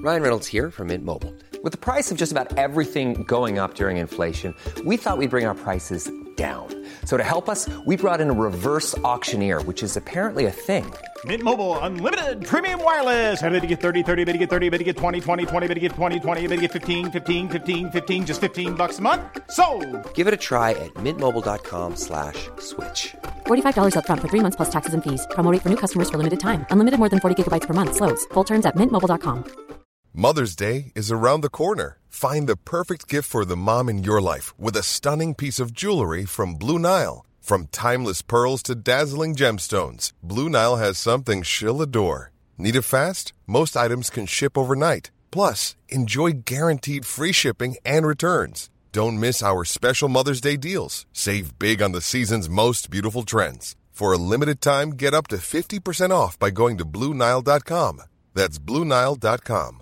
Ryan Reynolds here from Mint Mobile. With the price of just about everything going up during inflation, we thought we'd bring our prices down. So to help us, we brought in a reverse auctioneer, which is apparently a thing. Mint Mobile Unlimited Premium Wireless. How to get 30, 30, bit to get 30, bit to get 20, 20, 20, bit to get 20, 20, bit to get 15, 15, 15, 15, just $15 a month? Sold! Give it a try at mintmobile.com/switch. $45 up front for 3 months plus taxes and fees. Promo rate for new customers for limited time. Unlimited more than 40 gigabytes per month. Slows full terms at mintmobile.com. Mother's Day is around the corner. Find the perfect gift for the mom in your life with a stunning piece of jewelry from Blue Nile. From timeless pearls to dazzling gemstones, Blue Nile has something she'll adore. Need it fast? Most items can ship overnight. Plus, enjoy guaranteed free shipping and returns. Don't miss our special Mother's Day deals. Save big on the season's most beautiful trends. For a limited time, get up to 50% off by going to BlueNile.com. That's BlueNile.com.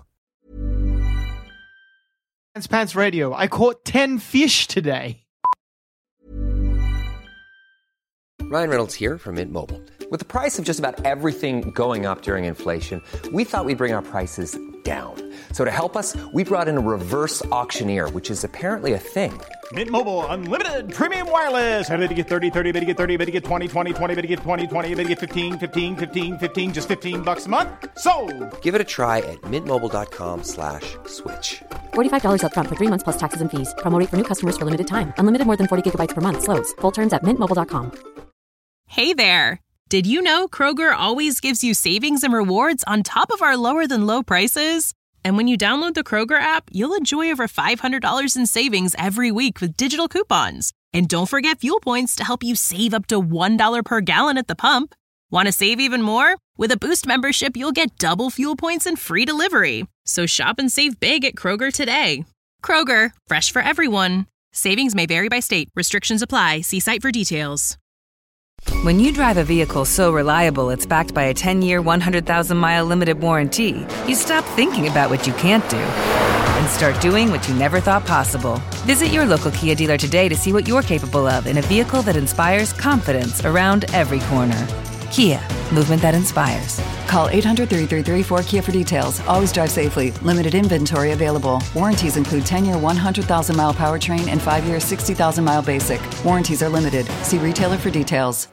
Pants Radio. I caught 10 fish today. Ryan Reynolds here from Mint Mobile. With the price of just about everything going up during inflation, we thought we'd bring our prices down. So to help us, we brought in a reverse auctioneer, which is apparently a thing. Mint Mobile Unlimited Premium Wireless. How to get 30, 30, bit to get 30, bit to get 20, 20, 20, bit to get 20, 20, bit to get 15, 15, 15, 15, just $15 a month? Sold! Give it a try at mintmobile.com/switch. $45 up front for 3 months plus taxes and fees. Promo rate for new customers for limited time. Unlimited more than 40 gigabytes per month. Slows full terms at mintmobile.com. Hey there. Did you know Kroger always gives you savings and rewards on top of our lower than low prices? And when you download the Kroger app, you'll enjoy over $500 in savings every week with digital coupons. And don't forget fuel points to help you save up to $1 per gallon at the pump. Want to save even more? With a Boost membership, you'll get double fuel points and free delivery. So shop and save big at Kroger today. Kroger, fresh for everyone. Savings may vary by state. Restrictions apply. See site for details. When you drive a vehicle so reliable it's backed by a 10-year, 100,000-mile limited warranty, you stop thinking about what you can't do and start doing what you never thought possible. Visit your local Kia dealer today to see what you're capable of in a vehicle that inspires confidence around every corner. Kia, movement that inspires. Call 800-333-4KIA for details. Always drive safely. Limited inventory available. Warranties include 10-year 100,000-mile powertrain and 5-year 60,000-mile basic. Warranties are limited. See retailer for details.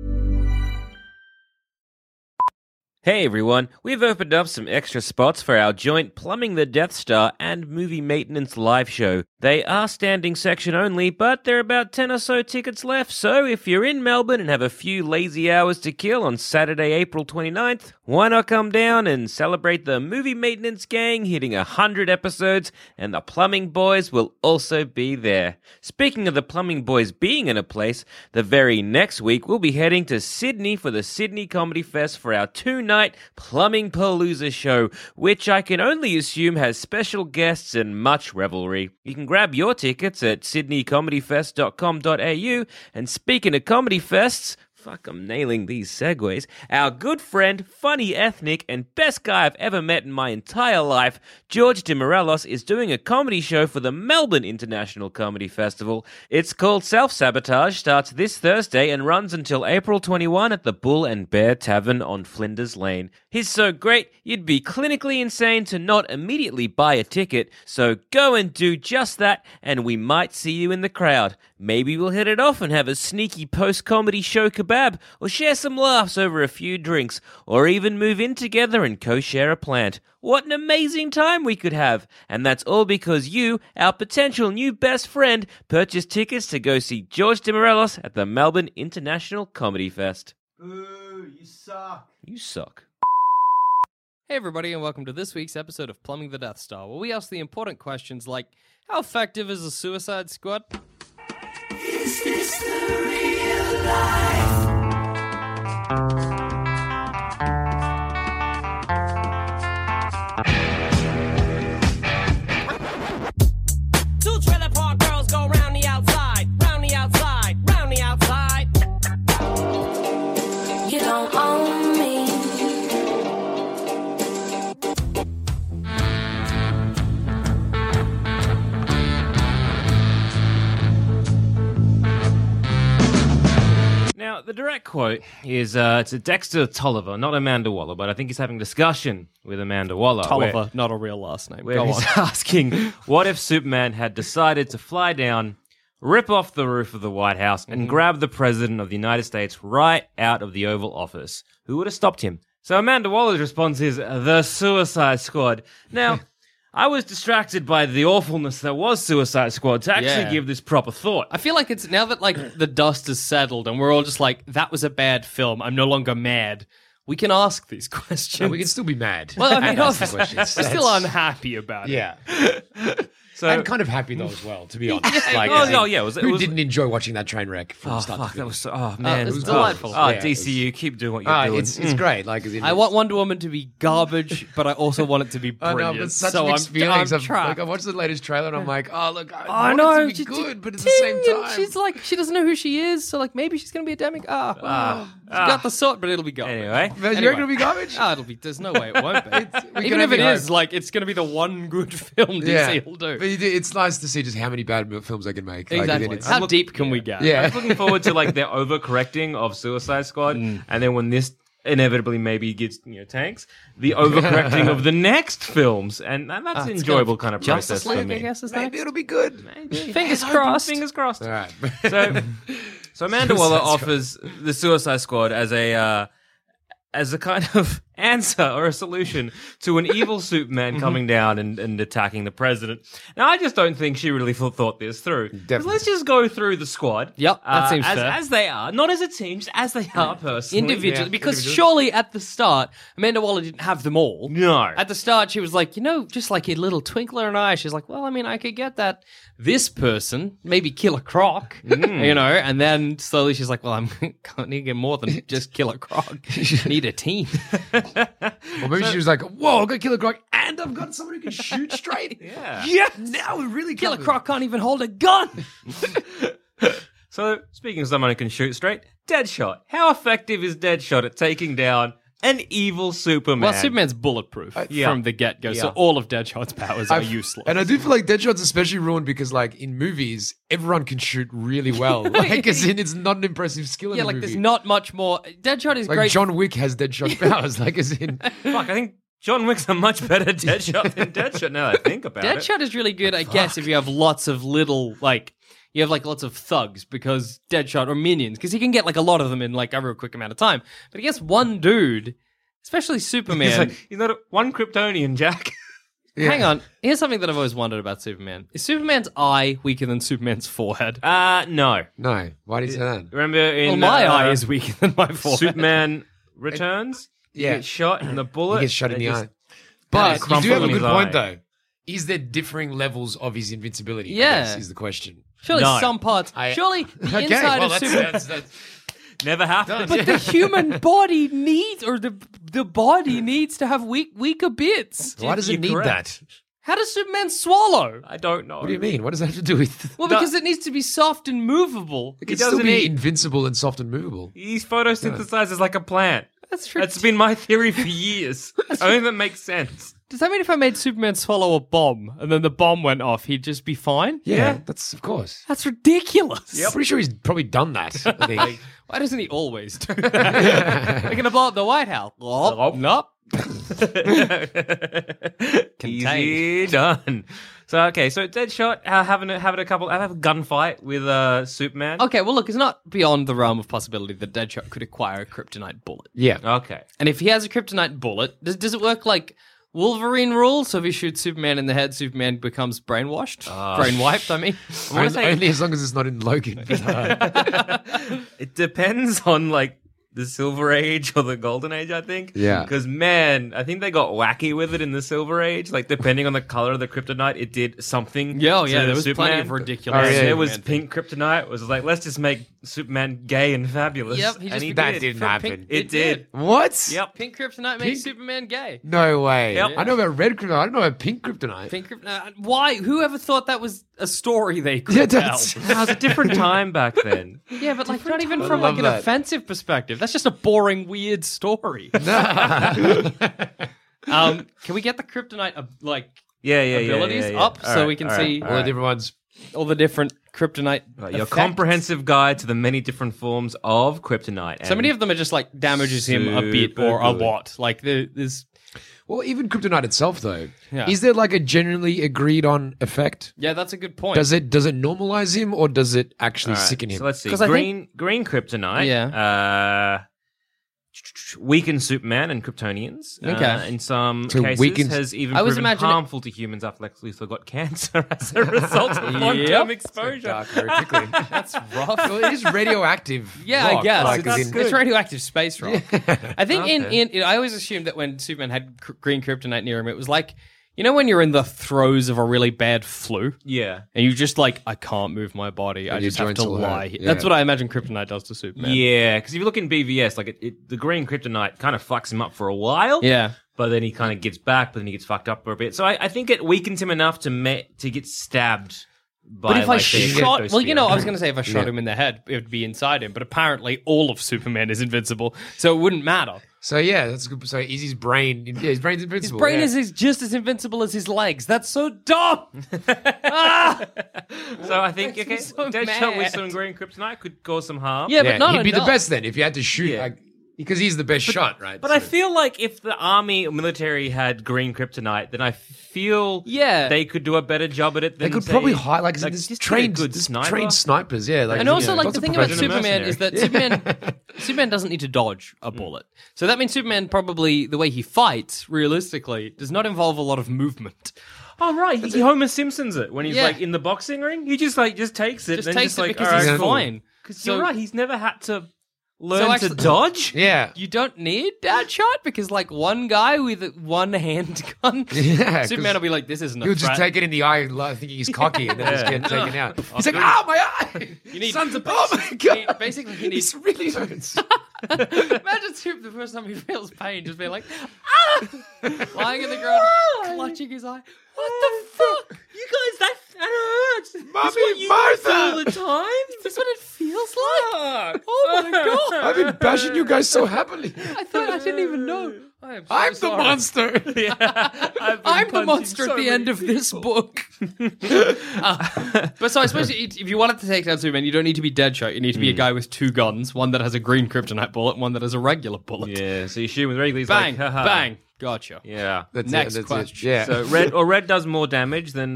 Hey everyone, we've opened up some extra spots for our joint Plumbing the Death Star and Movie Maintenance live show. They are standing section only, but there are about 10 or so tickets left, so if you're in Melbourne and have a few lazy hours to kill on Saturday, April 29th, why not come down and celebrate the Movie Maintenance gang hitting 100 episodes, and the Plumbing Boys will also be there. Speaking of the Plumbing Boys being in a place, the very next week we'll be heading to Sydney for the Sydney Comedy Fest for our 2-night Plumbing Palooza show, which I can only assume has special guests and much revelry. You can grab your tickets at sydneycomedyfest.com.au, and speaking of comedy fests, fuck, I'm nailing these segues. Our good friend, funny ethnic, and best guy I've ever met in my entire life, George de Morelos, is doing a comedy show for the Melbourne International Comedy Festival. It's called Self-Sabotage, starts this Thursday and runs until April 21 at the Bull and Bear Tavern on Flinders Lane. He's so great, you'd be clinically insane to not immediately buy a ticket, so go and do just that, and we might see you in the crowd. Maybe we'll hit it off and have a sneaky post-comedy show kebab, or share some laughs over a few drinks, or even move in together and co-share a plant. What an amazing time we could have! And that's all because you, our potential new best friend, purchased tickets to go see George de Morelos at the Melbourne International Comedy Fest. Boo, you suck. You suck. Hey everybody, and welcome to this week's episode of Plumbing the Death Star, where we ask the important questions like, how effective is a Suicide Squad? Is this the real life? Two trailer park girls go round the outside, round the outside, round the outside. You don't own me. Now, the direct quote is it's a Dexter Tolliver, not Amanda Waller, but I think he's having a discussion with Amanda Waller. Tolliver, not a real last name. Where Go he's on. asking, what if Superman had decided to fly down, rip off the roof of the White House, and grab the President of the United States right out of the Oval Office? Who would have stopped him? So Amanda Waller's response is, the Suicide Squad. Now, I was distracted by the awfulness that was Suicide Squad to actually give this proper thought. I feel like it's now that like the dust has settled and we're all just like, that was a bad film. I'm no longer mad. We can ask these questions. No, we can still be mad. Well, I mean, Ask the we're questions. still unhappy about it. Yeah. So, And kind of happy though as well, to be honest. Like, Oh, as in, no, yeah, it was- who didn't enjoy watching that train wreck from oh, start to fuck, that finish? was so, oh, man. it was delightful. Oh, Yeah, it DCU, keep doing what you're doing. It's great. Like, as in, I want Wonder Woman to be garbage, but I also want it to be I brilliant. know, but such so mixed feelings. I'm Like, trapped. I watched the latest trailer and I'm like, oh look, I I want know it to be good, but at the same ding, and time, she's like, she doesn't know who she is, so like maybe she's gonna be a demigod. She got the sort, but it'll be garbage. Anyway. you reckon it'll be garbage? It'll be. There's no way it won't be. we Even can if it only is, hope. like, it's gonna be the one good film DC will do. But it's nice to see just how many bad films they can make. Like, Exactly. and then How deep can we get? Yeah. I was looking forward to like their overcorrecting of Suicide Squad, and then when this inevitably maybe gets tanks, the overcorrecting of the next films, and that's an enjoyable kind of Justice process for League, I me. guess is maybe next. it'll be good. Fingers crossed. Fingers crossed. All right. So Amanda Waller Suicide Squad. offers the Suicide Squad as a kind of answer or a solution to an evil Superman coming down and attacking the president. Now, I just don't think she really thought this through. 'Cause Definitely. let's just go through the squad. Yep, that seems fair. as they are, not as a team, just as they are personally. Individually, Yeah, because individually. surely at the start, Amanda Waller didn't have them all. No. At the start, she was like, just like a little twinkle in her eye. She's like, well, I mean, I could get that. This person, maybe Killer Croc, and then slowly she's like, well, I'm going to get more than just Killer Croc. I need a team. Or maybe she was like, whoa, I've got Killer Croc and I've got someone who can shoot straight. Yeah. Now we're really Killer coming. Croc can't even hold a gun. So, speaking of someone who can shoot straight, Deadshot. How effective is Deadshot at taking down an evil Superman? Well, Superman's bulletproof yeah. from the get-go, so Yeah. all of Deadshot's powers are useless. And I do feel like Deadshot's especially ruined because, like, in movies, everyone can shoot really well. Like, as in, it's not an impressive skill in yeah, a like movie. there's not much more. Deadshot is like, great. John Wick has Deadshot powers. Like, as in... Fuck, I think John Wick's a much better Deadshot than Deadshot now that I think about it. Deadshot is really good, I guess, if you have lots of little, like, you have, like, lots of thugs, because Deadshot, or minions, because he can get, like, a lot of them in, like, a real quick amount of time. But I guess one dude, especially Superman... He's like, he's not one Kryptonian, Jack. Hang on, here's something that I've always wondered about Superman. Is Superman's eye weaker than Superman's forehead? No. No. Why did you say that? Remember in... Well, my eye is weaker than my forehead. Superman Returns? Yeah. You get shot in the bullet. He gets shot in they the just- eye. But crumple you do have a in good his point, eye. though. Is there differing levels of his invincibility? I Yeah. guess, is the question. Surely No. some parts... Surely the inside of Superman... that's Never happened. But the human body needs, or the body needs to have weaker bits. why does it You're need correct. that? How does Superman swallow? I don't know. What do you mean? What does that have to do with... Well, because it needs to be soft and movable. It can doesn't still be eat. invincible and soft and movable. He's photosynthesizes like a plant. That's true. That's been my theory for years. I think that makes sense. Does that mean if I made Superman swallow a bomb and then the bomb went off, he'd just be fine? Yeah, that's of course. That's ridiculous. I'm pretty sure he's probably done that. I think. Why doesn't he always do that? They're going to blow up the White House. Nope. Easy done. So Deadshot having a gunfight with Superman. Okay, well, look, it's not beyond the realm of possibility that Deadshot could acquire a kryptonite bullet. Yeah. Okay. And if he has a kryptonite bullet, does it work like Wolverine rule? So if he shoots Superman in the head, Superman becomes brainwashed? Brainwiped, I mean. Only as long as it's not in Logan. It depends on like the Silver Age or the Golden Age, I think. Yeah. Because, man, I think they got wacky with it in the Silver Age. Like, depending on the color of the kryptonite, it did something. Yeah, to there was Superman. plenty of ridiculous. And yeah. there was Superman pink kryptonite. It was like, let's just make Superman gay and fabulous. Yep, he just and That did. didn't happen. It did. What? Yep. Pink kryptonite makes Superman gay. No way. Yep. I know about red kryptonite. I don't know about pink kryptonite. Pink kryptonite. Why? Whoever thought that was a story they could Yeah, tell? that's- It was a different time back then. Yeah, but like not even I from like love an that. offensive perspective. That's just a boring, weird story. Can we get the kryptonite like Yeah. abilities yeah. up All so right, we can all right, see? all All the right. different ones. all the different kryptonite. Your effects. comprehensive guide to the many different forms of kryptonite. So many of them are just like damages him a bit Super or a good. lot. Like there's Well, even kryptonite itself, though, Yeah. is there like a generally agreed on effect? yeah, that's a good point. Does it normalize him or does it actually All right, sicken him? So let's see. 'Cause I Green kryptonite. Weaken Superman and Kryptonians. Okay. In some So cases, weakens- has even I was proven imagining- harmful to humans after Lex Luthor got cancer as a result of long-term exposure. Dark very quickly. That's rough. Well, it is radioactive. Yeah, I rock, guess like, as it's in- radioactive space rock. I think Okay. in I always assumed that when Superman had green kryptonite near him, it was like when you're in the throes of a really bad flu. Yeah. And you just like, I can't move my body. I And your just have joints to will hurt. lie. Yeah. That's what I imagine kryptonite does to Superman. Yeah, because if you look in BVS, like the green kryptonite kind of fucks him up for a while. Yeah. But then he kind of gets back, but then he gets fucked up for a bit. So I think it weakens him enough to get stabbed by. But if I like, the shot, well, ectosphere. I was going to say if I shot him in the head, it would be inside him. But apparently, all of Superman is invincible, so it wouldn't matter. So yeah, that's good. So is his brain? Yeah, his brain's His invincible. brain yeah. is just as invincible as his legs. That's so dumb. So I think Makes me okay, so Deadshot with mad. some green kryptonite could cause some harm. Yeah, but not he'd be the enough. best then if you had to shoot. Yeah. Like, because he's the best shot, right? But I feel like if the army or military had green kryptonite, then I feel they could do a better job at it. they Than, could say, probably hide like there's just trained get a good there's sniper. trained snipers. Yeah, like, And also, like, lots the of thing about professional Superman is that Superman doesn't need to dodge a bullet. So that means Superman probably, the way he fights, realistically, does not involve a lot of movement. Oh right, he Homer Simpsons it when he's Yeah. like in the boxing ring. He just takes it, Just and takes just it like because all he's right, cool. fine. Because So- you're right, he's never had to learn So actually- to dodge. Yeah. You don't need Deadshot because, like, one guy with one handgun, Yeah, Superman will be like, "This isn't a He'll just threat." take it in the eye, like, thinking he's cocky, and then just get taken out. He's like, good. "Ah, my eye! You need Sons of oh my god! Basically, he needs. This really hurts." Imagine Super the first time he feels pain, just being like, "Ah!" lying in the ground, clutching his eye. What the fuck? You guys, that hurts. Mommy, Martha! all the time. Is this what it feels like? Oh my god! I've been bashing you guys so happily. I thought I didn't even know. I am so I'm the sorry. monster. I'm the monster at the end of this book. But so I suppose if you wanted to take down Superman, you don't need to be Deadshot. You need to be a guy with two guns, one that has a green kryptonite bullet, and one that has a regular bullet. Yeah, so you shoot with regularly. Bang, like, haha. bang. Gotcha. Yeah. That's Next it, that's question. It. Yeah. So red does more damage than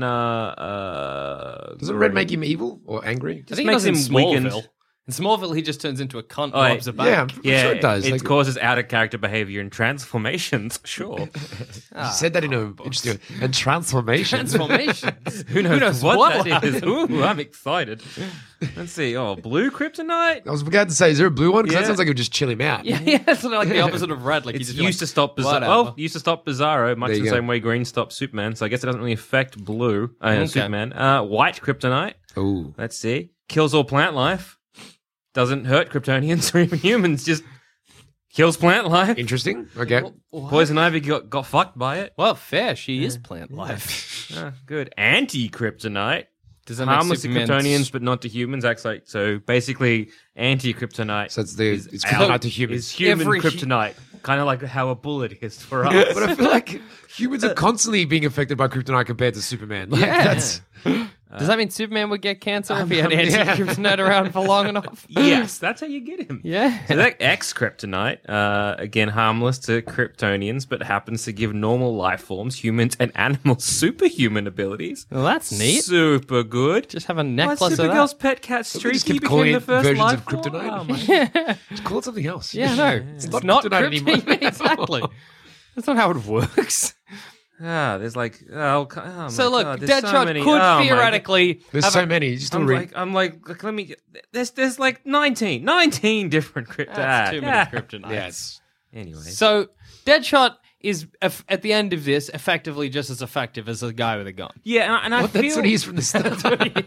Doesn't red make him evil or angry? I think makes it does him in weakened. Smallville. In Smallville, he just turns into a cunt Oh, and robs a bank. Yeah, I'm sure it does. It Like- causes out of character behavior and transformations. Sure. You said that in a interesting and transformation. Transformations. Who knows what what that is? Ooh, I'm excited. Let's see. Oh, blue kryptonite. I was about to say, is there a blue one? Because Yeah. that sounds like it would just chill him out. Yeah, it's sort of like the opposite of red. Like It's he's used to stop Bizarro. whatever. Well, used to stop Bizarro, much There you the go. same way green stops Superman. So I guess it doesn't really affect blue. Okay. Superman. White kryptonite. Ooh. Let's see. Kills all plant life. Doesn't hurt Kryptonians or even humans. Just kills plant life. Interesting. Okay. Poison Ivy got fucked by it. Well, fair. She is plant life. Ah, good. Anti-kryptonite. Does that make Harmless to Superman's- Kryptonians, but not to humans. Acts like so. Basically, anti-kryptonite. So it's is kryptonite our- to humans. Is human Every hu- kryptonite. Kind of like how a bullet is for us. But I feel like humans are constantly being affected by kryptonite compared to Superman. Like, that's Does that mean Superman would get cancer if he had anti-kryptonite around for long enough? Yes, that's how you get him. Yeah. So that X-kryptonite, again, harmless to Kryptonians, but happens to give normal life forms, humans, and animals superhuman abilities. Well, that's neat. Super good. Just have a Why necklace of Supergirl's that. pet cat we just Streaky keep calling became it the first versions life of form? kryptonite? Oh, my just call it something else. Yeah, no. It's not kryptonite anymore. kryptonite. Exactly. That's not how it works. Ah, there's like oh my So look, God, there's so Deadshot many. could Oh, my theoretically There's have so a- many. You just I'm don't read. like, let me. There's like 19 different kryptonite. That's too many kryptonites. Yes. Anyway, So Deadshot is at the end of this effectively just as effective as a guy with a gun. yeah, and I What? feel That's what he is from the start.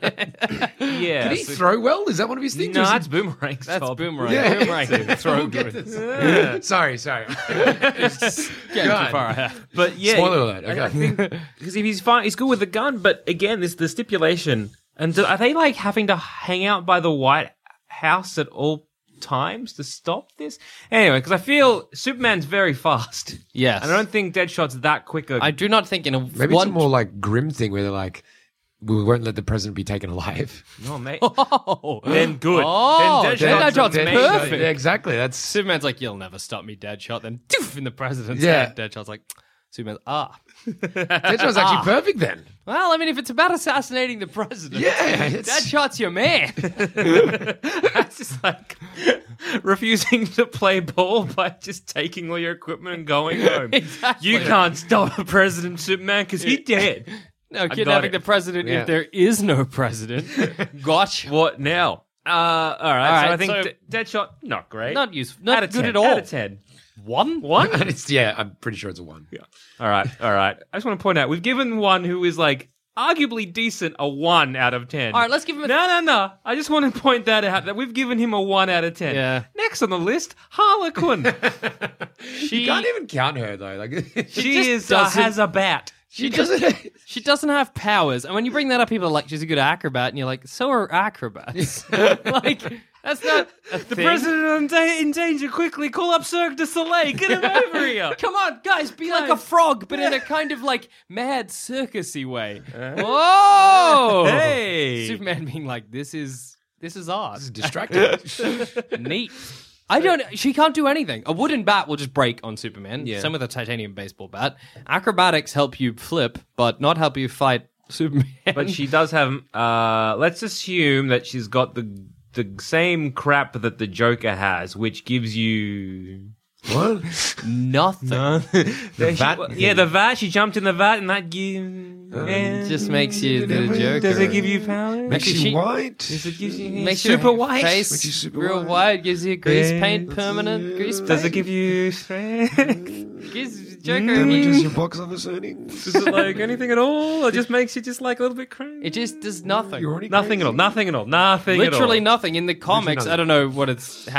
yeah. Did he so- throw well? Is that one of his things? no, Or is that's it- Boomerang's That's job. Boomerang. Yeah. Boomerang can throw We'll get good. this. Sorry. Getting too God. far ahead. But yeah, Spoiler alert, I okay. think because if he's fine, he's good with the gun. But again, there's the stipulation. And are they like having to hang out by the White House at all times to stop this? Anyway, because I feel Superman's very fast. Yes. And I don't think Deadshot's that quick. I do not think in a Maybe one it's a more like grim thing where they're like, we won't let the president be taken alive. No, mate. Oh. Then good. Oh, then Deadshot's Deadshot's perfect. Yeah, exactly. That's Superman's like, you'll never stop me, Deadshot. Then doof in the president's Yeah. head. Deadshot's like, Superman's, Deadshot's actually perfect then. Well, I mean, if it's about assassinating the president, Yeah, it's- Deadshot's your man. That's just like refusing to play ball by just taking all your equipment and going home. Exactly. You can't stop the president, Superman, because he's dead. No, got kidnapping it. the president Yeah. if there is no president. Gotcha. What now? All right. So I think so- Deadshot, not great. Not useful. Not out of good 10, at all. Out of 10. One? And it's, yeah, I'm pretty sure it's a 1. Yeah. All right. I just want to point out, we've given one who is like arguably decent a 1 out of 10. All right, let's give him a... No. I just want to point that out, that we've given him a 1 out of 10. Yeah. Next on the list, Harlequin. You can't even count her though. Like she just doesn't- has a bat. she doesn't. She doesn't have powers. And when you bring that up, people are like, she's a good acrobat. And you're like, so are acrobats. Like, that's not a The thing. president in danger. Quickly call up Cirque du Soleil. Get him over here. Come on, guys, be like a frog, but in a kind of like mad circusy way. Whoa! Hey. Superman being like, this is art. This is distracting. Neat. I don't. She can't do anything. A wooden bat will just break on Superman. Yeah. Same with a titanium baseball bat. Acrobatics help you flip, but not help you fight Superman. But she does have. Let's assume that she's got the same crap that the Joker has, which gives you. What? nothing. The vat? the vat. She jumped in the vat, and that gives. Just makes you the Joker. Does it give you power? Makes Actually, you white. Does it give you Makes super your white? face Makes you super real white. white. Gives you grease Yeah. paint, permanent grease paint. Does it give you strength? Gives Joker Damages immune. your box office earnings. Does it like anything at all? Or just makes you just like a little bit crazy? It just does nothing. You're already Nothing at all. Nothing at all. Nothing at all. Literally nothing. In the comics, nothing. I don't know what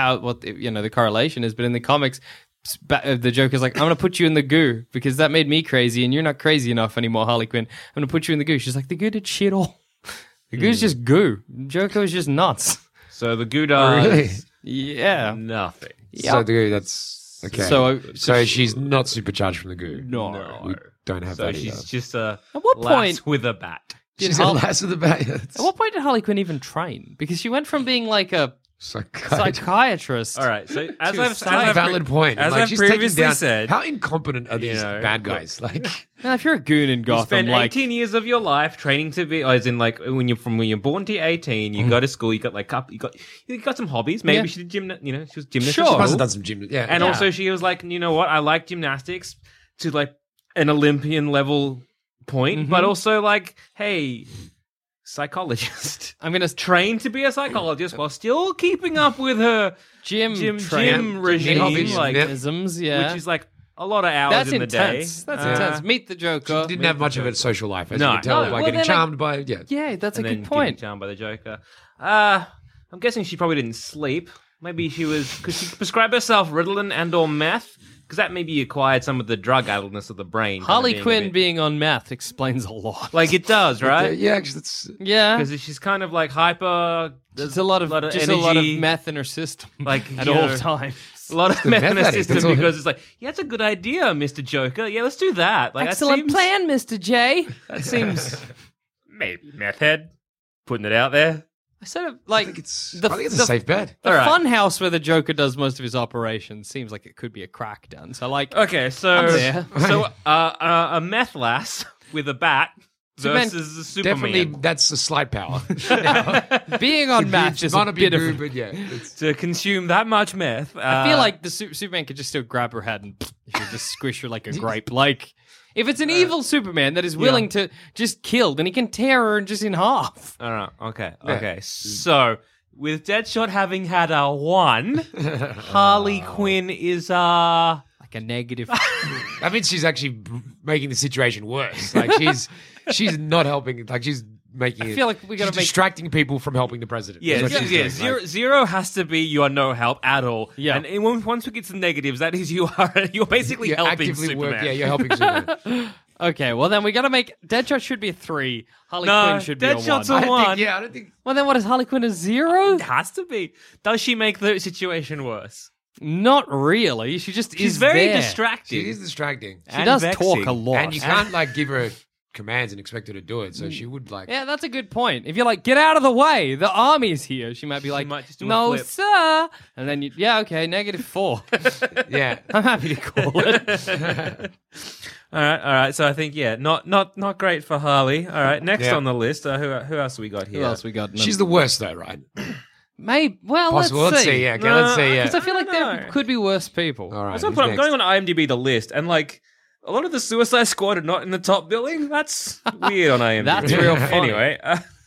the correlation is, but in the comics, the Joker's like, I'm going to put you in the goo because that made me crazy and you're not crazy enough anymore, Harley Quinn. I'm going to put you in the goo. She's like, the goo did shit all. The goo's just goo. Joker is just nuts. So the goo does Really? Yeah. nothing. So the goo, that's okay. So she's not supercharged from the goo. No. We don't have So that she's either. just a At what lass point- with a bat. She's a lass with a bat. At what point did Harley Quinn even train? Because she went from being like a Psychiatrist. psychiatrist. All right. So as To a I've, That's a valid point. as Like, I've she's taking previously down, said, how incompetent are these know, bad guys? Like, Now, if you're a goon in you Gotham, spend like 18 years of your life training to be, as in like when you're born to 18, you go to school, you got like you got some hobbies. Maybe Yeah. she did she was gymnast. Sure. at she must school. have done some gym. Yeah, And Yeah. also she was like, you know what? I like gymnastics to like an Olympian level point, but also like, hey, psychologist. I'm gonna Trained to be a psychologist while still keeping up with her gym gym regime, hobbies. like, Yep. mechanisms, yeah. which is like a lot of hours That's in the intense. day. That's intense. Meet the Joker. She didn't have much of a social life, as No. you can tell, No, by well, getting then, charmed by, Yeah, that's a And then good getting point. charmed by the Joker. I'm guessing she probably didn't sleep. Maybe she was, because she prescribed herself Ritalin and or meth, because that maybe acquired some of the drug addledness of the brain. Harley kind of Quinn a bit- being on meth explains a lot. like it does, right? Yeah, actually, that's yeah, Because she's kind of like hyper. there's a lot of energy, a lot of meth in her system, like at you all know, times. A lot of the meth in meth her addict, system that's all. because it's like, yeah, that's a good idea, Mr. Joker. Yeah, let's do that. Like, Excellent that seems, plan, Mr. J. That seems maybe meth head putting it out there. I sort of like I think it's the a safe bet. The All right. fun house where the Joker does most of his operations seems like it could be a crack done. So like, Okay, so I'm there. so a meth lass with a bat Superman- versus a Superman. Definitely, that's a slight power. being on meth is a Might not be bit of. good, but yeah. It's, to consume that much meth. I feel like the Superman could just still grab her head and she would just squish her like a grape. Like, if it's an evil Superman that is willing to just kill, then he can tear her just in half. All right. Okay. So with Deadshot having had a 1, Harley Quinn is Like a negative. that means she's actually making the situation worse. Like she's not helping. Like she's making. I feel like we gotta she's make- distracting people from helping the president. Yeah, is what she's doing. zero, Like, zero has to be you are no help at all. Yeah. And once we get to the negatives, that is you're basically you helping actively Superman. work. Yeah, you're helping Superman. Okay, well then we gotta make Deadshot should be a 3. Harley No, Quinn should be Deadshot's a 1. a 1. I don't think. Well then, what is Harley Quinn a 0? It has to be. Does she make the situation worse? Not really. She just She's is very there. distracting. She is distracting. She does vexing. talk a lot. And you can't like give her commands and expect her to do it. So she would like. Yeah, that's a good point. If you're like, get out of the way, the army's here, she might be like, might just do a no, flip. sir. And then, okay, -4. Yeah. I'm happy to call it. All right. So I think not great for Harley. All right, next Yeah. on the list, who else have we got here? Who else we got? She's the worst though, right? Maybe. Well, Possible. let's Let's see. see. Yeah. Okay. Let's see. Yeah. Because I feel like there could be worse people. All right. That's my who's point. I'm next? going on IMDb the list, and like a lot of the Suicide Squad are not in the top billing. That's weird on IMDb. That's real funny. Anyway,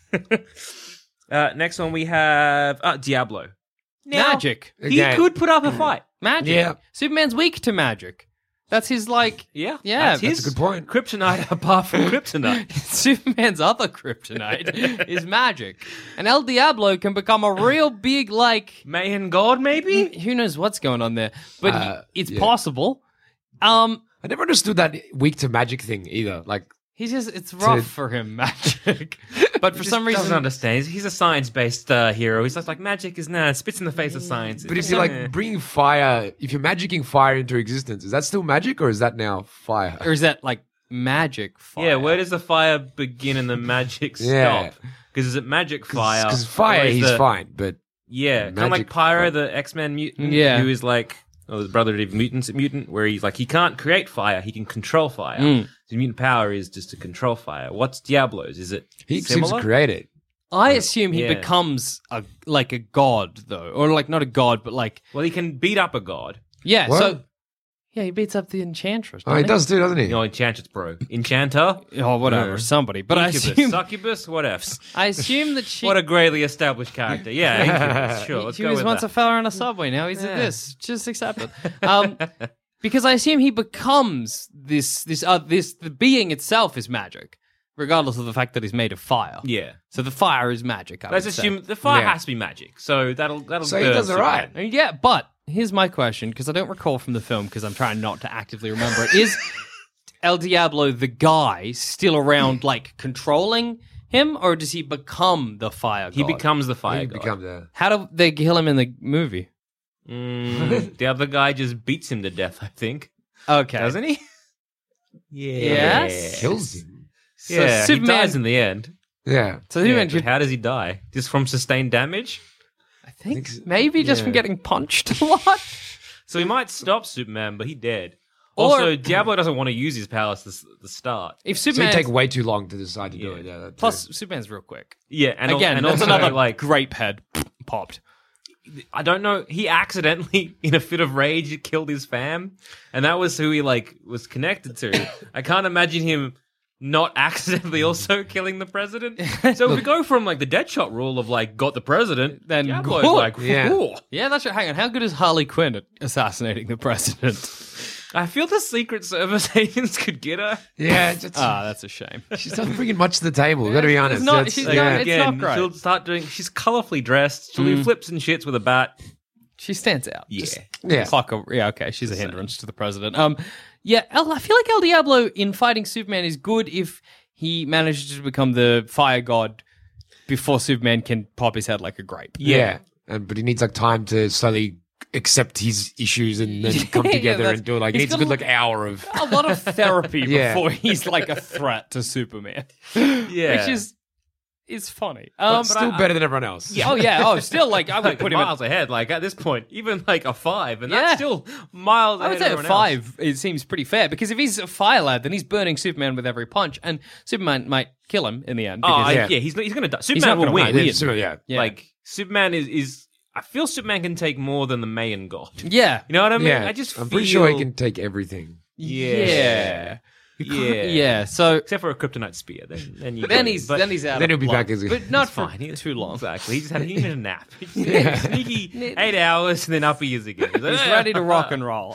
next one we have Diablo. Now, Magic. He Again. could put up a fight. Magic. Yeah. Superman's weak to magic. That's his, like... Yeah, Yeah, that's his that's a good point. kryptonite apart from kryptonite. Superman's other kryptonite is magic. And El Diablo can become a real big, like... Mayan God, maybe? Who knows what's going on there. But it's yeah. possible. I never understood that weak to magic thing either. Like, It's rough for him, magic. But for some reason... doesn't understand. He's a science-based hero. He's like magic is spits in the face of science. but if you're like bringing fire, if you're magicking fire into existence, is that still magic or is that now fire? Or is that, like, magic fire? Yeah, where does the fire begin and the magic stop? Yeah. Because is it magic fire? Because fire, or is he's the- fine, but Yeah, kind of Magic like Pyro, fire. the X-Men mutant, Yeah. who is like the brother of mutant, where he's like he can't create fire, he can control fire. His mutant power is just to control fire. What's Diablo's? Is it he seems similar? to create it. I assume he Yeah. becomes a god, though. Or, like, not a god, but, like... Well, he can beat up a god. Yeah, What? so... Yeah, he beats up the Enchantress, Oh, he does too, doesn't he? You know, Enchantress, bro. Enchanter? Oh, whatever, No. somebody. But I Incubus, assume... Succubus? What ifs? I assume that she... What a greatly established character. Yeah, Incubus. Sure, let's He go was with once a that. fella on a subway. Now he's at this. Just accept it. Because I assume he becomes the being itself is magic, regardless of the fact that he's made of fire. Yeah. So the fire is magic. I Let's would say. assume the fire Yeah. has to be magic. So that'll So he burn does all right. Superman. Yeah, but here's my question, because I don't recall from the film, because I'm trying not to actively remember it. Is El Diablo, the guy, still around, like, controlling him, or does he become the fire god? He becomes the fire He god. becomes a. How do they kill him in the movie? The other guy just beats him to death, I think. Okay. Doesn't he? Yeah. Yes? Kills him. So Yeah, Superman- he dies in the end. Yeah. So Yeah, Superman but should, how does he die? Just from sustained damage? I think maybe just from getting punched a lot. So he might stop Superman, but he dead. Or- Also, Diablo doesn't want to use his powers at the start. If So Superman he take way too long to decide to do it. Yeah. plus Superman's real quick. Yeah, and Again, and that's also another like grape head popped. I don't know. He accidentally, in a fit of rage, killed his fam, and that was who he like was connected to. I can't imagine him not accidentally also killing the president. So if we go from like the Deadshot rule of like got the president, Then Diablo's good. like, Yeah. "Whew." Yeah, that's right. Hang on. How good is Harley Quinn at assassinating the president? I feel the Secret Service agents could get her. Yeah. Just, That's a shame. she's not bringing much to the table. Got to be honest. not- That's- she's yeah. not- it's not great. She'll start doing. She's colorfully dressed. She'll do flips and shits with a bat. She stands out. Yeah. Yeah. Yeah, okay. She's a hindrance to the president. Yeah, I feel like El Diablo in fighting Superman is good if he manages to become the fire god before Superman can pop his head like a grape. Yeah. But he needs like time to slowly accept his issues and then come Yeah, together that's- and do it. Like, he's he needs a got good like hour of. A lot of therapy Yeah. before he's like a threat to Superman. Yeah. Which is funny. But still better than everyone else. Oh yeah. Oh, still like I would Like put him at, miles ahead. Like at this point, even like a 5, and Yeah. that's still miles I ahead. would of say a everyone 5. It seems pretty fair because if he's a fire lad, then he's burning Superman with every punch, and Superman might kill him in the end. Else. Oh, Because, yeah, he's going to die. not Superman will gonna win. win. Yeah, so, yeah. Yeah. Like Superman is. I feel Superman can take more than the Mayan God. yeah, You know what I mean? Yeah. I just I'm feel... pretty sure he can take everything. Yeah. Yeah. yeah. So Except for a kryptonite spear, then you. then go. he's But- then he's out. then of he'll be blood. back as a- but not It's for fine. too long. Exactly. He needed a nap. Sneaky 8 hours and then up he is again. He's ready to rock and roll.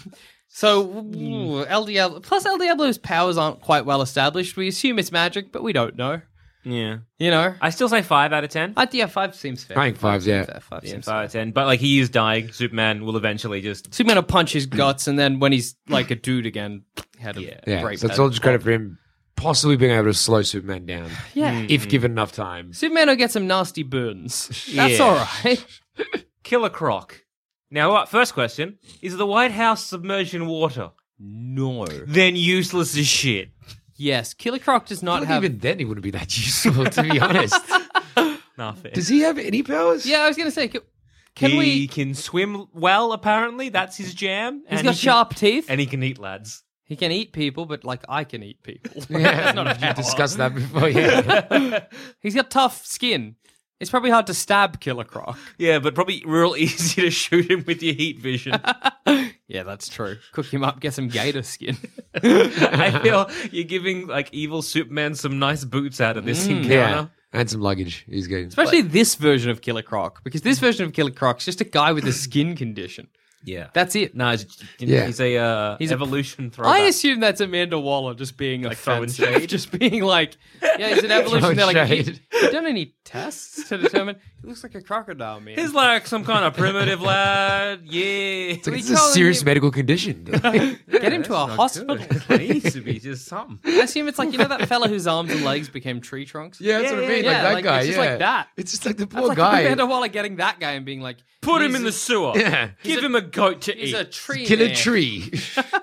So El Diablo. Plus, El Diablo's powers aren't quite well established. We assume it's magic, but we don't know. Yeah. You know. I still say 5 out of 10. Yeah, 5 seems fair. I think 5's, yeah. Fair, 5 Yeah, seems 5 out of 10. But like he is dying. Superman will eventually just. Superman will punch his guts, and then when he's like a dude again, had a Yeah. great So it's all just credit for him possibly being able to slow Superman down. Yeah. If given enough time. Superman will get some nasty burns. That's Yeah. all right. Killer Croc. Now, first question: is the White House submerged in water? No. Then useless as shit. Yes, Killer Croc does not have. Even then, he wouldn't be that useful, to be honest. Nah, fair. Does he have any powers? Yeah, I was gonna say, He can swim well, apparently. That's his jam. He's got sharp teeth. And he can eat lads. He can eat people, but like I can eat people. Yeah, That's not a you power. discussed that before. Yeah. He's got tough skin. It's probably hard to stab Killer Croc. Yeah, but probably real easy to shoot him with your heat vision. Yeah, that's true. Cook him up, get some gator skin. I feel you're giving like evil Superman some nice boots out of this encounter. Yeah. And some luggage. He's good. Especially this version of Killer Croc, because this version of Killer Croc's just a guy with a skin condition. Yeah. That's it. No, he's Yeah. he's evolution throwback. I assume that's Amanda Waller just being Like throwing offensive. shade? Just being like, yeah, he's an evolution. Throwing They're like, shade. you done any tests to determine? He looks like a crocodile, man. He's like some kind of primitive lad. Yeah. It's like We it's a calling serious him- medical condition. Get him to a hospital. It needs to be just something. I assume it's like, you know that fella whose arms and legs became tree trunks? Yeah, that's what I mean. yeah, like that like, guy. it's just yeah. like that. It's just like the That's poor like guy. Amanda Waller getting that guy and being like, Put him he's in the a- sewer. Yeah. Give him a goat to He's eat. a tree Kill a man. tree.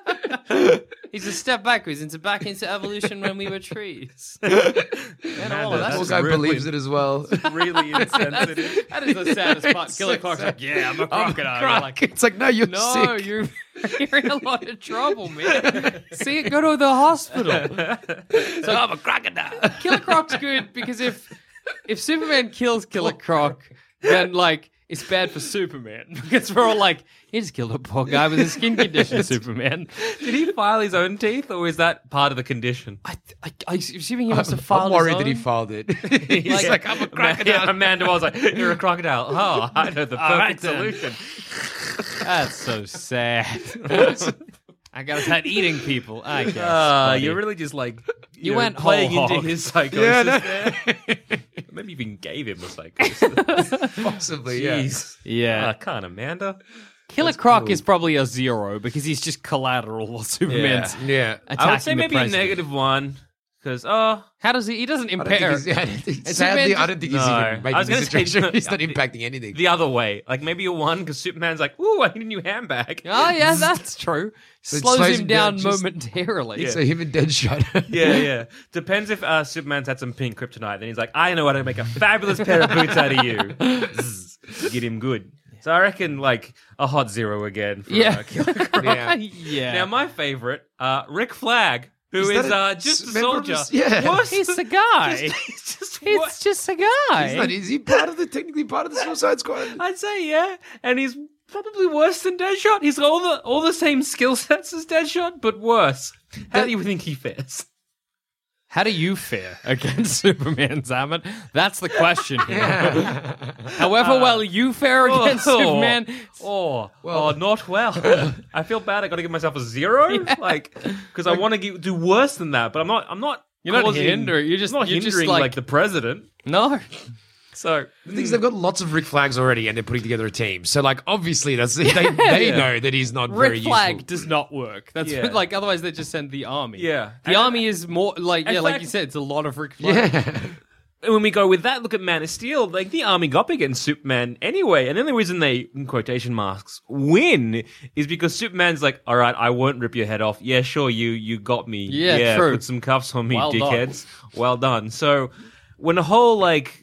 He's a step backwards back into evolution when we were trees. Amanda Waller, Poor that's guy really- believes it as well. really insensitive. that is the saddest part. Killer Croc's like, yeah, I'm a crocodile. You're like, It's like, no, you're no, sick. you're in a lot of trouble, man. See, go to the hospital. So I'm a crocodile. Killer Croc's good because if Superman kills Killer Croc, then like it's bad for Superman because we're all like, he just killed a poor guy with a skin condition. Superman. Did he file his own teeth, or is that part of the condition? I assuming he must have filed. I'm worried his that he own. filed it. He's Like- like, I'm a crocodile. Amanda was like, "You're a crocodile." Oh, I know the perfect right then. solution. That's so sad. I gotta start eating people. I guess. buddy. You're really just like You know, went playing whole into hog. his psychosis Yeah, no. there. Maybe even gave him a psychosis. Possibly, yeah. Jeez. Yeah. I can't, Amanda. Killer Croc is probably a 0 because he's just collateral while Superman's Yeah. attacking I would say the maybe a president. -1 because How does he? He doesn't I don't impair. think he's, It's sadly, Superman I don't think he's No. even I making was the gonna say- situation. He's not impacting anything. the other way, like maybe a 1 because Superman's like, "Ooh, I need a new handbag." Oh yeah, that's true. So it Slows him down just- momentarily. So him and Deadshot. Yeah. Depends if Superman's had some pink kryptonite. Then he's like, I know how to make a fabulous pair of boots out of you. Zzz, get him good. So I reckon like a hot 0 again for Yeah. Killer Croc. Yeah. Yeah. Now my favorite, Rick Flag, who Is is that a just a member of soldier. his- yeah. Worse He's than- the guy. He's just It's worse. just a guy. Is he technically part of the Suicide Squad? I'd say yeah, and he's probably worse than Deadshot. He's got all the same skill sets as Deadshot, but worse. How do you think he fares? How do you fare against Superman, Zaman? That's the question here. However well you fare against Superman, Not well. I feel bad. I got to give myself a 0, like because I want to do worse than that. But I'm not. You're not causing- hindering. You're just not hindering like the president. no. So The thing is, they've got lots of Rick Flags already, and they're putting together a team. So, like, obviously, they know that he's not very Rick Flag useful. does not work. That's Yeah. like otherwise they just send the army. Yeah. the army is more like In like fact- you said, it's a lot of Rick Flag. Yeah. And when we go with that, look at Man of Steel. Like the army got big against Superman anyway, and the only reason they, in quotation marks, win is because Superman's like, "All right, I won't rip your head off. Yeah, sure, you got me. Yeah, true. Put some cuffs on me, Well done. dickheads. Well done." So when a whole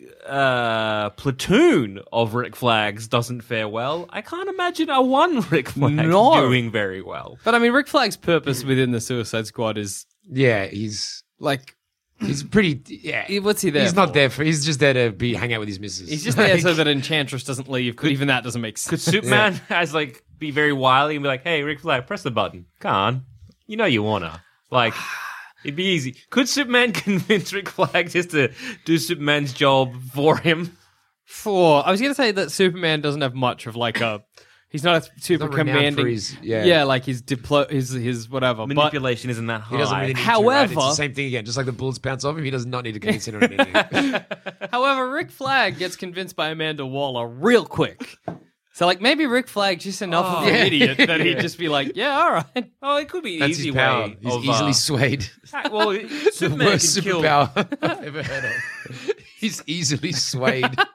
platoon of Rick Flags doesn't fare well, I can't imagine a one Rick Flag No. doing very well. But I mean, Rick Flag's purpose within the Suicide Squad is Yeah, he's like, pretty. Yeah, what's he there? he's not for? there for. He's just there to hang out with his missus. He's just there so that Enchantress doesn't leave. But even that doesn't make Could sense. Superman be very wily and be like, "Hey, Rick Flag, press the button. Come on, you know you wanna." Like, it'd be easy. Could Superman convince Rick Flag just to do Superman's job for him? I was going to say that Superman doesn't have much of like a. He's not a super not renowned commanding. for his- yeah. like his his whatever. But Manipulation isn't that high. He doesn't really need However- to, right? It's the same thing again. Just like the bullets bounce off him, he does not need to convince anyone of anything. however, Rick Flag gets convinced by Amanda Waller real quick. So like maybe Rick Flag's just enough of an idiot that he'd just be like, yeah, all right. Oh, it could be an That's easy his power. way. He's of, easily swayed. well, The Superman worst can kill. superpower I've ever heard of. He's easily swayed.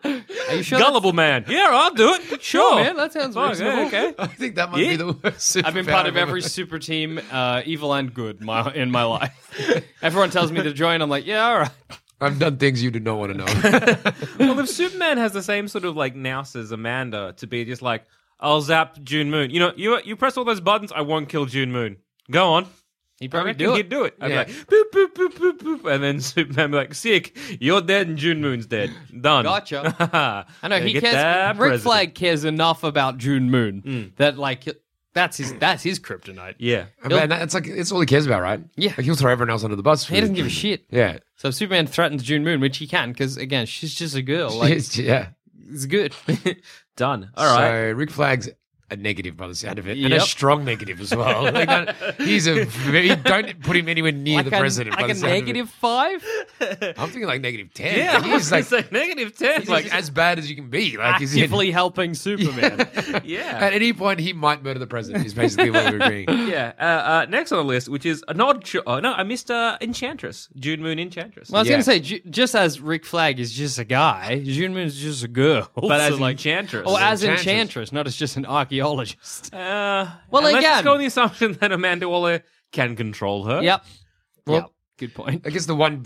Are you sure? Gullible man. Yeah, I'll do it. Sure, man. That sounds Fuck, reasonable. Okay. I think that might be the worst. I've been part of every super team, evil and good, in my life. Everyone tells me to join. I'm like, yeah, all right. I've done things you do not want to know. Well, if Superman has the same sort of like nous as Amanda to be just like, I'll zap June Moon. You know, you press all those buttons, I won't kill June Moon. Go on. He'd probably He'd do it. I'd be like, boop, boop, boop, boop, boop. And then Superman would be like, sick, you're dead and June Moon's dead. Done. Gotcha. I know, he Get cares. that Rick president. Flag cares enough about June Moon that, like, that's his kryptonite. Yeah. Man, that's like it's all he cares about, right? Yeah. Like he'll throw everyone else under the bus. He doesn't give a shit. Yeah. So if Superman threatens June Moon, which he can, because, again, she's just a girl. Like, yeah. it's good. Done. All right. So Rick Flag's a negative by the sound of it, and a Yep. strong negative as well. Like he's don't put him anywhere near the president. by Like the a sound of it. negative 5? I'm thinking like negative 10. Yeah, Like, he's like negative 10. he's like as bad as you can be. Like he's Actively helping Superman. yeah. at any point he might murder the president. Is basically what we're agreeing. Yeah. Next on the list, which is an odd I missed Enchantress. June Moon Enchantress. Well, I was Yeah. going to say, just as Rick Flag is just a guy, June Moon's just a girl. But as So, like, Enchantress. Oh, as Enchantress. Enchantress, not as just an archaeologist. Well, Well, let's again- go on the assumption that Amanda Waller can control her. Yep. Well- Yep. Good point. I guess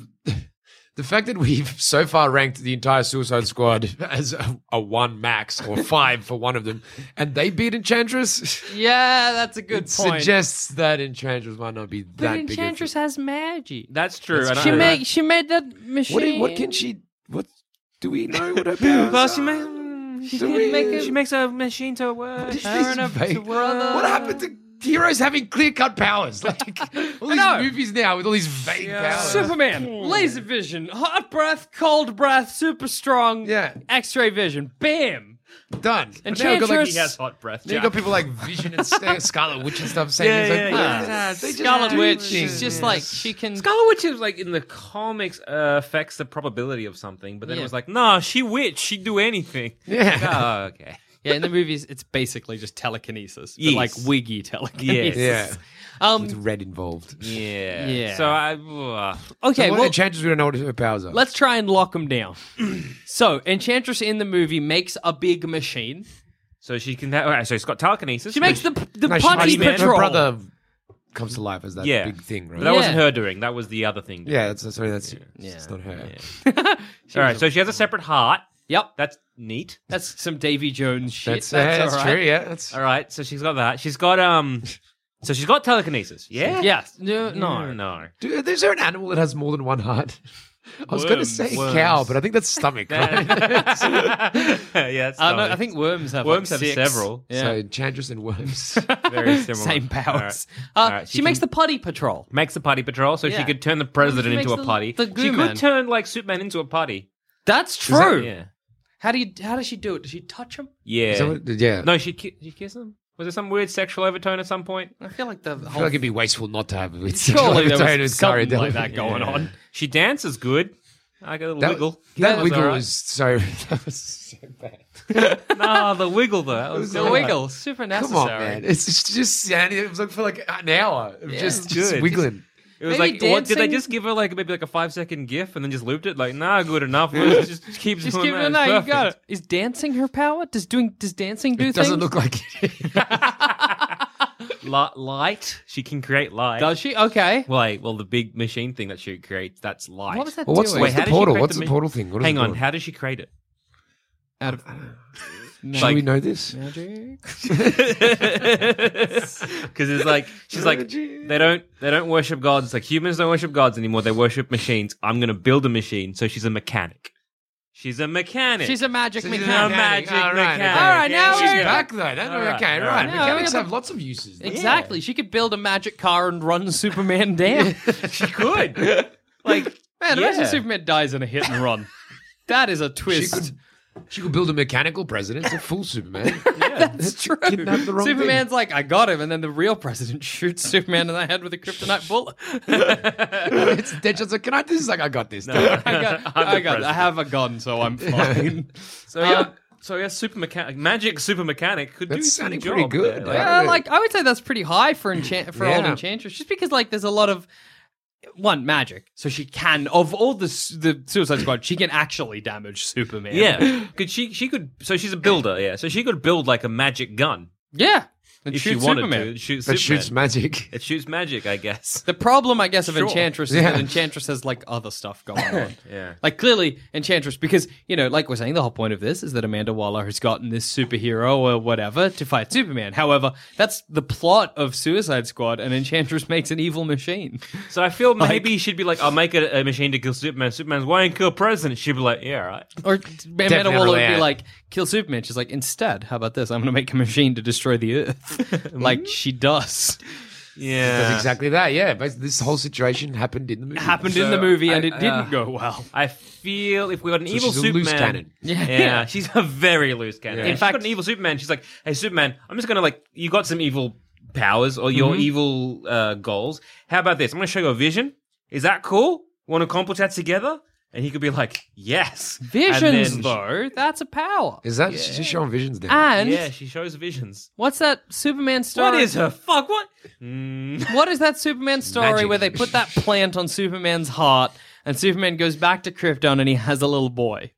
the fact that we've so far ranked the entire Suicide Squad as a 1 max or 5 for one of them, and they beat Enchantress, Yeah, that's a good it point. suggests that Enchantress might not be But that big. Enchantress has magic. That's true. That's and I- She made that machine. What can she? What do we know? What her powers Well, she, are? she makes a machine to work. What is Her and this her vague- brother. What happened to heroes having clear-cut powers? Like all these know. movies now with all these vague powers. Superman, laser vision, hot breath, cold breath, super strong, Yeah. X-ray vision, bam. Done. But now you've got, Enchantress- He has hot breath. now you've got people like Vision and Scarlet Witch and stuff saying Yeah, things like, yeah, "Ah, they just Scarlet do Witch, things." she's just like, she can... Scarlet Witch is like in the comics affects the probability of something, but then it Yeah. was like, nah, she witch, she'd do anything. Yeah. Like, oh, okay. Yeah, in the movies, it's basically just telekinesis. But Yes. like wiggy telekinesis. Yes. Yeah. With red involved. Yeah. Yeah. So I. Okay, So what well, Enchantress, we don't know what her powers are. let's try and lock them down. So, Enchantress in the movie makes a big machine. So she can. Okay, so she's got telekinesis. She makes the No, she- Puppy Man. Patrol. Her brother comes to life as that Yeah. big thing, right? But that wasn't Yeah. her doing. That was the other thing. Yeah, that's sorry, that's it's not her. All right. So she has a separate heart. Yep. That's neat. That's some Davy Jones shit. That's all right. true. Yeah, that's All right. So she's got that. She's got So she's got telekinesis. Yeah. Yes. No. No. Dude, is there an animal that has more than one heart? I was going to Worms, say worms. cow, but I think that's stomach. Right? Yeah. It's No, I think worms have Worms like have 6. several. Yeah. So Enchantress and worms. Very similar. Same powers. All right. She makes the Putty Patrol. Makes the putty patrol, so she Yeah. could turn the president She into makes a putty. the She goo could man. turn like Superman into a putty. That's that- true. Yeah. How does she do it? Does she touch him? Yeah. Is that what- yeah. No, she kiss him. Was there some weird sexual overtone at some point? I feel like the I feel whole like it'd be wasteful not to have it. surely there Overtone was with Cara something like Delevingne. that going on. She dances good. I got a little That wiggle. That was wiggle all right. was so. That was so bad. No, the wiggle though. That was The all right. wiggle, super necessary. Come on, man! It's just standing. It was like for like an hour of just good. wiggling. It was Maybe like, what, did they dancing- just give her like maybe like a 5-second gif and then just looped it? Like, nah, good enough. Let's just keep Just doing give that. it a It's no. You got perfect. it. Is dancing her power? Does dancing do It things? doesn't look like it. Light. She can create light. Does she? Okay. Well, the big machine thing that she creates, that's light. What was that Well, what's doing? Wait, how the did she portal? create What's the the mi- portal thing? What is Hang it on, called? how does she create it? Out of Should we know this? magic. Because it's like she's like they don't worship gods. Like humans don't worship gods anymore. They worship machines. I'm gonna build a machine. So she's a mechanic. She's a mechanic. She's a magic So she's a mechanic. magic All right, mechanic. All right, now She's we're- back though. That, All right, okay, all right. right. Mechanics Yeah. have lots of uses. Exactly. She could build a magic car and run Superman down. She could. Like, Man, imagine yeah. Superman dies in a hit and run. That is a twist. She could build a mechanical president. It's a full Superman. That's true. Kidnap the wrong Superman's like, I got him, and then the real president shoots Superman in the head with a kryptonite bullet. It's Deadshot's like, can I do this? Like, I got this. I have a gun, so I'm fine. So yeah, magic super mechanic could do That's some sounding job pretty good. there. Yeah. Like I would say that's pretty high for old Yeah. Enchantress, just because like there's a lot of one, magic. So she can, of all the Suicide Squad, she can actually damage Superman. Yeah, she could. So she's a builder. Yeah, so she could build like a magic gun. Yeah. And If she shoot wanted Superman. to, shoot That Superman. shoots magic. It shoots magic, I guess. The problem, I guess, of Sure. Enchantress is that Enchantress has, like, other stuff going on. Yeah. Like, clearly, Enchantress, because, you know, like we're saying, the whole point of this is that Amanda Waller has gotten this superhero or whatever to fight Superman. However, that's the plot of Suicide Squad, and Enchantress makes an evil machine. So I feel maybe she'd be like, I'll make a machine to kill Superman. Superman's, why ain't kill President? She'd be like, yeah, right. Or Amanda Waller would be yeah. like, kill Superman. She's like, instead, how about this? I'm going to make a machine to destroy the Earth. Like she does. Yeah. That's exactly that, yeah. But this whole situation happened in the movie. Happened in the movie, and it didn't go well. I feel if we got an So evil she's a Superman, loose cannon. Yeah, she's a very loose cannon. Yeah. In In fact, fact- got an evil Superman. She's like, "Hey, Superman, I'm just gonna like, you got some evil powers or your evil goals. How about this? I'm gonna show you a vision. Is that cool? Want to accomplish that together?" And he could be like, "Yes." Visions, And then- though, that's a power. Is that she's showing visions now? And Yeah, she shows visions. what's that Superman story? What is her? Fuck what? What is that Superman story Magic. where they put that plant on Superman's heart and Superman goes back to Krypton and he has a little boy?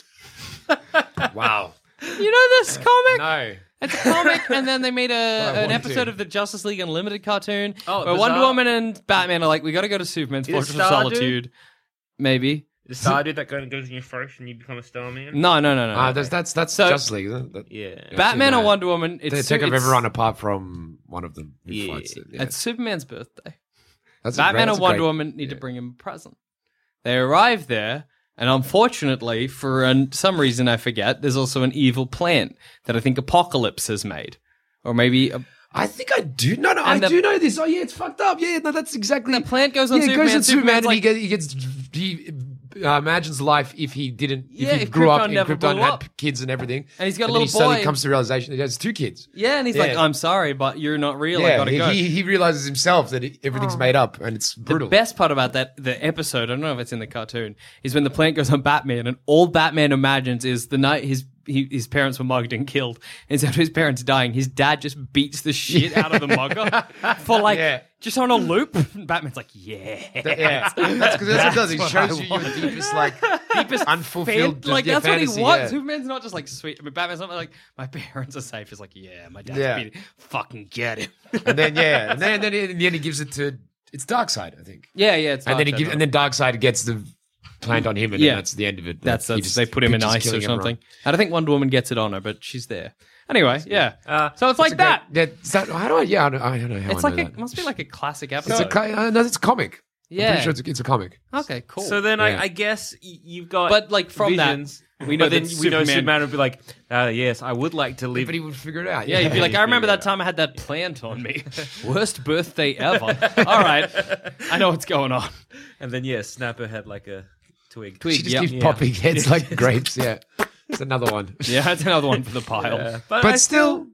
Wow. You know this comic? No. It's a comic, and then they made an want episode to. of the Justice League Unlimited cartoon Oh, where bizarre. Wonder Woman and Batman are like, we got to go to Superman's Is it Fortress of Star, dude? Solitude. Maybe. The star dude that goes in your face and you become a Starman. No. That's So- Justice League, isn't it? That- Yeah. Batman that. or Wonder Woman. They take up everyone apart from one of them. Who Yeah. fights it. Yeah. It's Superman's birthday. That's Batman that's and Wonder great- Woman need to bring him a present. They arrive there, and unfortunately, for some reason I forget, there's also an evil plant that I think Apocalypse has made. Or maybe I think I do. No, I And the- do know this. Oh, yeah, it's fucked up. Yeah, no, that's exactly. the plant goes on yeah, it Superman. goes on Superman, Superman's and like, he imagines life if he didn't. Yeah, if he if grew up Krypton in never Krypton blew and up. had kids and everything. And he's got a then little he suddenly boy. comes to the realization that he has two kids. yeah, and he's like, I'm sorry, but you're not real. I Yeah, gotta go. he realizes himself that everything's made up and it's The brutal. best part about the episode, I don't know if it's in the cartoon, is when the plant goes on Batman, and all Batman imagines is the night his parents were mugged and killed. Instead of his parents dying, his dad just beats the shit out of the mugger for like Yeah. just on a loop. And Batman's like, yeah, Yeah, that's what it does. It what shows I you your want. deepest, deepest unfulfilled like yeah, that's fantasy, what he wants. yeah. Superman's not just like sweet. I mean, Batman's not like my parents are safe. He's like, yeah, my dad's Yeah. beating. Fucking get him. And then and then in the end he gives it to it's Darkseid, I think. yeah. It's And then Darkseid. and then Darkseid gets the plant on him, and Yeah. then that's the end of it. That's He just they put him in pictures ice or killing something. everyone. And I think Wonder Woman gets it on her, but she's there. Anyway, yeah. So it's It's like a that. great- yeah, is that- how do I? Yeah, I don't know how It's I like know it that. must be like a classic It's episode. no, it's a comic. I'm Yeah. pretty sure it's a comic. Okay, cool. So then Yeah. I guess you've got, But, like, from that, visions, we know but then that we know Superman- Superman would be like, yes, I would like to live. But he would figure it out. yeah, you'd be like, I remember that time I had that plant on me. Worst birthday ever. All right, I know what's going on. And then Snapper had like a twig. She just Yep. keeps popping heads like grapes. Yeah, it's another one. Yeah, that's another one for the pile. Yeah. But I still,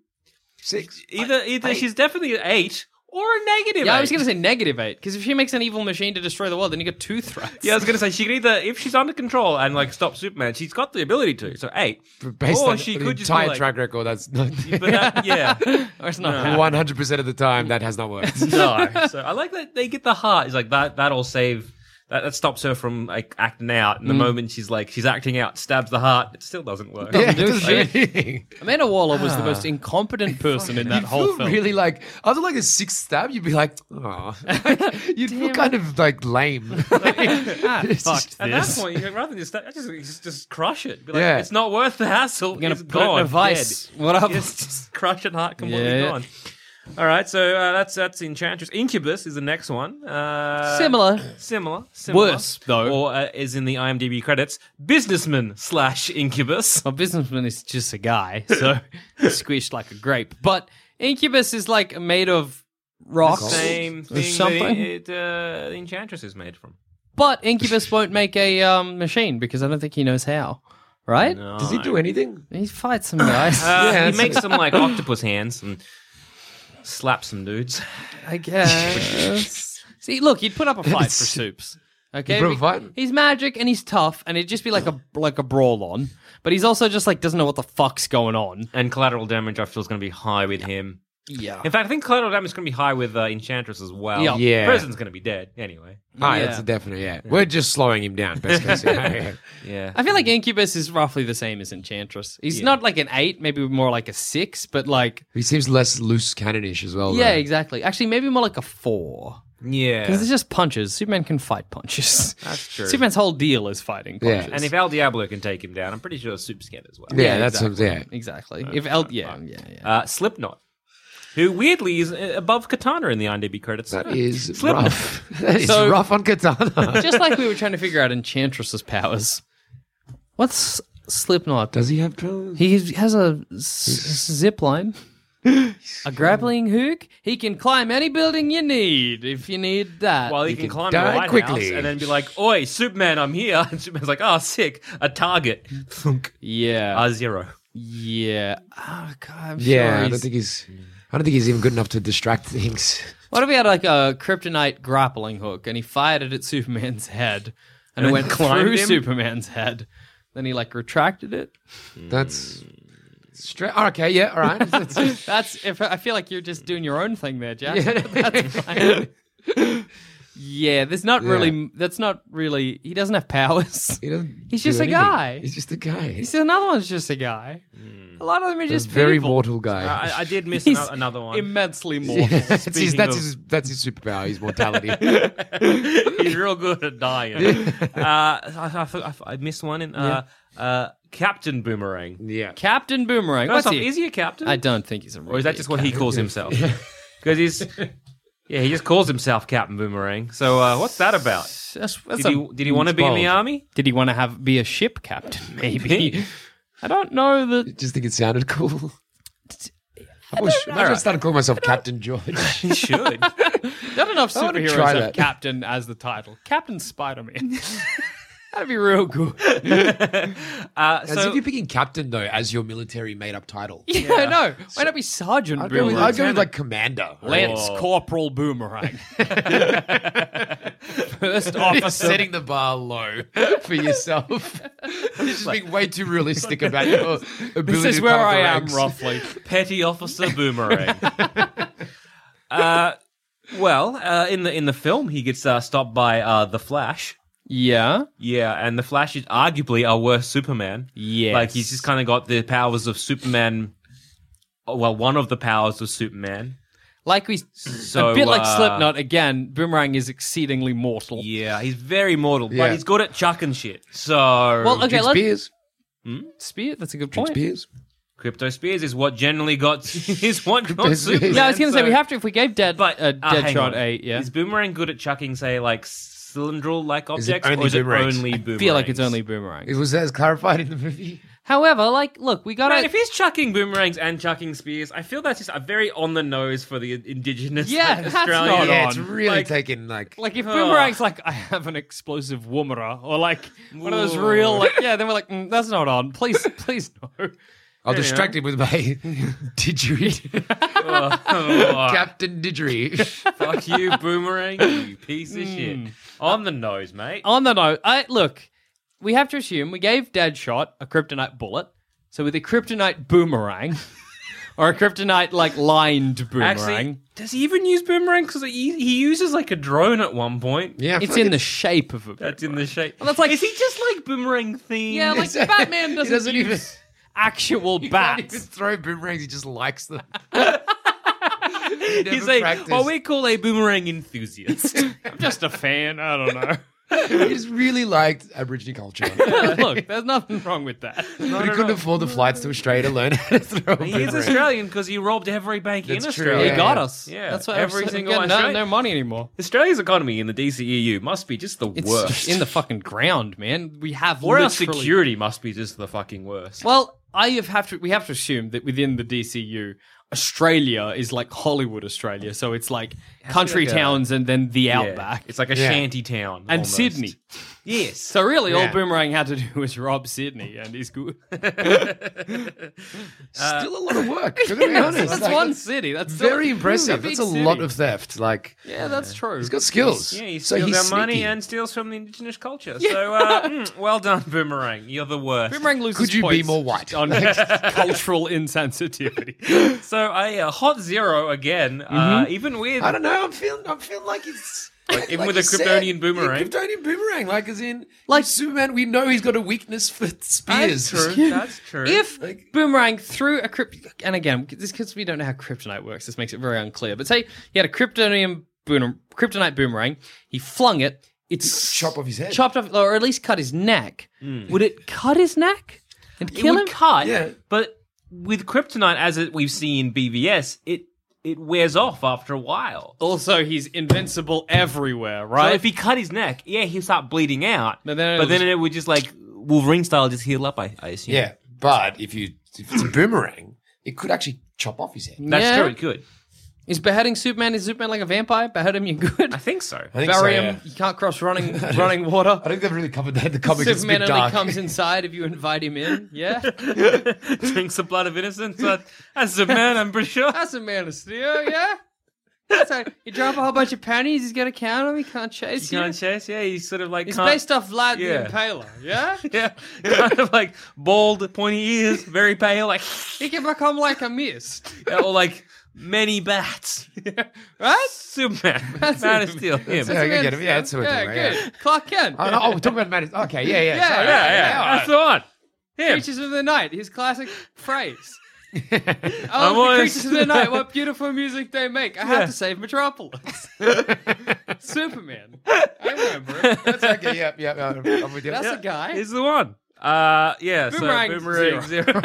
6. either she's definitely an 8 or a negative. Yeah, 8. I was going to say -8 because if she makes an evil machine to destroy the world, then you get 2 threats. Yeah, I was going to say she can either, if she's under control and like stop Superman, she's got the ability to. So 8. Based or on she the could just be entire like, track record, that's not. But that, yeah, Or it's not happening. 100% of the time, that has not worked. no. So I like that they get the heart. It's like that'll save. That stops her from like acting out. And the moment she's acting out, stabs the heart, it still doesn't work. Yeah, it do doesn't do shit. anything. Amanda Waller was the most incompetent person in that You whole feel film. really like after like a 6th stab, you'd be like, oh, you'd feel kind of like lame. Fuck At that this. point, rather than just crush it. Be like, Yeah. it's not worth the hassle. I'm going It's to put it in gone. a vice. Dead. What up? Just crush it, heart completely Yeah. gone. All right, so that's Enchantress. Incubus is the next one. Similar. Worse, though. Or is in the IMDb credits, businessman/Incubus. Well, businessman is just a guy, so he's squished like a grape. But Incubus is like made of rocks Same or thing something. that the Enchantress is made from. But Incubus won't make a machine because I don't think he knows how. Right? No. Does he do anything? He fights some guys. He makes some like octopus hands and slaps some dudes. I guess. See, look, he'd put up a fight for Soups. Okay, He'd put up a fight? He's magic and he's tough, and it'd just be like a brawl on. But he's also just like doesn't know what the fuck's going on. And collateral damage, I feel, is going to be high with him. Yeah. In fact, I think collateral damage is going to be high with Enchantress as well. Yeah. Yeah. President's going to be dead anyway. Ah, that's a definite, yeah. We're just slowing him down, best case scenario. Yeah. I feel like Incubus is roughly the same as Enchantress. He's not like an 8, maybe more like a 6, but like... He seems less loose cannonish as well. Yeah, though. exactly. Actually, maybe more like a 4. Yeah. Because it's just punches. Superman can fight punches. That's true. Superman's whole deal is fighting punches. And if El Diablo can take him down, I'm pretty sure Supes can as well. Yeah, that's exactly. yeah. Exactly. If El... Yeah. Slipknot, who weirdly is above Katana in the IMDb credits. That is Slipknot. rough. That is So- rough on Katana. Just like we were trying to figure out Enchantress's powers. What's Slipknot? Does he have powers? He has a zip line. A grappling hook. He can climb any building you need if you need that. While he can climb die the White quickly. House and then be like, "Oi, Superman, I'm here." And Superman's like, "Oh, sick, a target." Thunk. Yeah. 0. Yeah. Oh, God, I'm Yeah, sure I he's... don't think he's even good enough to distract things. What if he had like a kryptonite grappling hook and he fired it at Superman's head and it then went climbed through him? Superman's head? Then he like retracted it? That's straight. Okay, yeah, all right. That's if I feel like you're just doing your own thing there, Jack. Yeah. That's fine. Yeah, there's not really. That's not really. He doesn't have powers. He doesn't He's do just a anything. guy. He's just a guy. He's another one's just a guy. A lot of them are a just very people. mortal guy. I did miss He's another one. Immensely mortal. that's Speaking of- his superpower. His mortality. He's real good at dying. I missed one in Captain Boomerang. Yeah. Captain Boomerang. First What's off, he? is he a captain? I don't think he's a. Or is that just what he calls himself? Because he's... Yeah, he just calls himself Captain Boomerang. So what's that about? Did he want to be in the army? Did he want to be a ship captain? Maybe. I don't know that. Just think it sounded cool. I started calling myself Captain George. He should. Not enough I wanna superheroes try have that. Captain as the title. Captain Spider-Man. That'd be real good. As So if you're picking Captain, though, as your military made-up title. Yeah, I know. Why not be Sergeant I'd go Boomerang? with like Commander. Lance Corporal Boomerang. First You're officer. setting the bar low for yourself. You're just being way too realistic about your ability This is to where climb I the am, ranks. roughly. Petty Officer Boomerang. In the film, he gets stopped by the Flash. Yeah. Yeah, and the Flash is arguably a worse Superman. Yes. Like, he's just kind of got the powers of Superman. Well, one of the powers of Superman. Like a bit like Slipknot, again, Boomerang is exceedingly mortal. Yeah, he's very mortal, Yeah. but he's good at chucking shit. So, Well, okay, Drink Spears. Spear, that's a good Drink point. Spears. Crypto Spears is what generally got got Spears. Superman. Yeah, I was going to say, so- we have to, if we gave But hang Deadshot on. 8, yeah. Is Boomerang good at chucking, say, like cylindral-like Is it objects, only or is it boomerangs? only I boomerangs? feel like it's only Boomerang. Was that as clarified in the movie? However, like, look, we got Man, to... if he's chucking boomerangs and chucking spears, I feel that's just a very on the nose for the indigenous Yeah, that's Australian. not Yeah, on. it's really Like- taken like. Like, if Boomerang's like, I have an explosive woomera, or like, one of those real, like, yeah, then we're like, that's not on. Please no. I'll distract him with my didgeridoo. Captain Didgeridoo. Fuck you, Boomerang, you piece of shit. On the nose, mate. On the note, look, we have to assume we gave Deadshot a kryptonite bullet, so with a kryptonite boomerang, or a kryptonite, like, lined boomerang, Actually, does he even use boomerang? Because he uses like a drone at one point. Yeah, it's in the shape of a That's in the shape. Well, that's like- is he just like boomerang themed? Yeah, like, Batman He doesn't, doesn't even. use actual He can't even bats. throw boomerangs. He just likes them. He's what we call a boomerang enthusiast. I'm just a fan, I don't know. He just really liked Aboriginal culture. Look, there's nothing wrong with that. But he couldn't afford the flights to Australia to learn how to throw a He is boomerang. Australian because he robbed every bank That's in true, Australia. He got us. Yeah, That's why every we're single getting one. no money anymore. Australia's economy in the DCEU must be just the It's worst. in the fucking ground, man. We have or our literally... security must be just the fucking worst. Well, we have to assume that within the DCU, Australia is like Hollywood Australia, so it's like country like a- towns and then the Yeah. outback. It's like a shanty town. And almost. Sydney. Yes. So really, all Yeah. Boomerang had to do was rob Sydney, and he's good. Still a lot of work, to be honest. That's Like, one city. That's very still impressive. a big That's a lot city. of theft. Like, Yeah, that's true. he's got skills. Yeah, he so steals he's our money sneaky. and steals from the indigenous culture. So, well done, Boomerang. You're the worst. Boomerang loses Could you be points more white? on cultural insensitivity. So, So a hot zero again. Even with I don't know. I'm feeling like it's even with you a Kryptonian boomerang. Kryptonian boomerang, like as in like Superman. We know he's got a weakness for spears. That's true. That's true. If Boomerang threw a and again, this because we don't know how kryptonite works, this makes it very unclear. But say he had a kryptonite boomerang, he flung it. It's chop off his head, chopped off, or at least cut his neck. Would it cut his neck and kill him? Cut. Yeah. But with kryptonite, as we've seen in BVS, it wears off after a while. Also, he's invincible everywhere, right? So if he cut his neck, he'll start bleeding out. But then it would just like Wolverine style just heal up, I assume. Yeah, but if it's a boomerang, it could actually chop off his head. That's true, it could. Is beheading Superman? Is Superman like a vampire? Behead him, you're good. I think so. Bury him. You can't cross running water. I think they've really covered that. The comic is a Superman bit only dark. comes inside if you invite him in. Yeah, Drinks the blood of innocence. That's Superman, I'm pretty sure. that's a Man of Steel. Yeah. So you drop a whole bunch of pennies, he's gonna count them. He can't chase you. Can't chase. Yeah, he's sort of like It's based off Vlad the Yeah. Impaler. Yeah. Yeah, kind of like bald, pointy ears, very pale, like He can become like a mist. or like many bats. Right? Superman, Man of Steel, him. Yeah, I get him. Yeah, that's what we're Yeah, talking good. about. Clark Kent. Oh, we're talking about Man. Okay, yeah. Yeah, sorry. Yeah, that's the one. Him. Creatures of the Night, his classic phrase. I Oh, was- the Creatures of the Night, what beautiful music they make. I have to save Metropolis. Superman. I remember it. That's okay. Yeah. I'm with you. That's a guy. He's the one. Yeah. Boomerang, so Boomerang zero.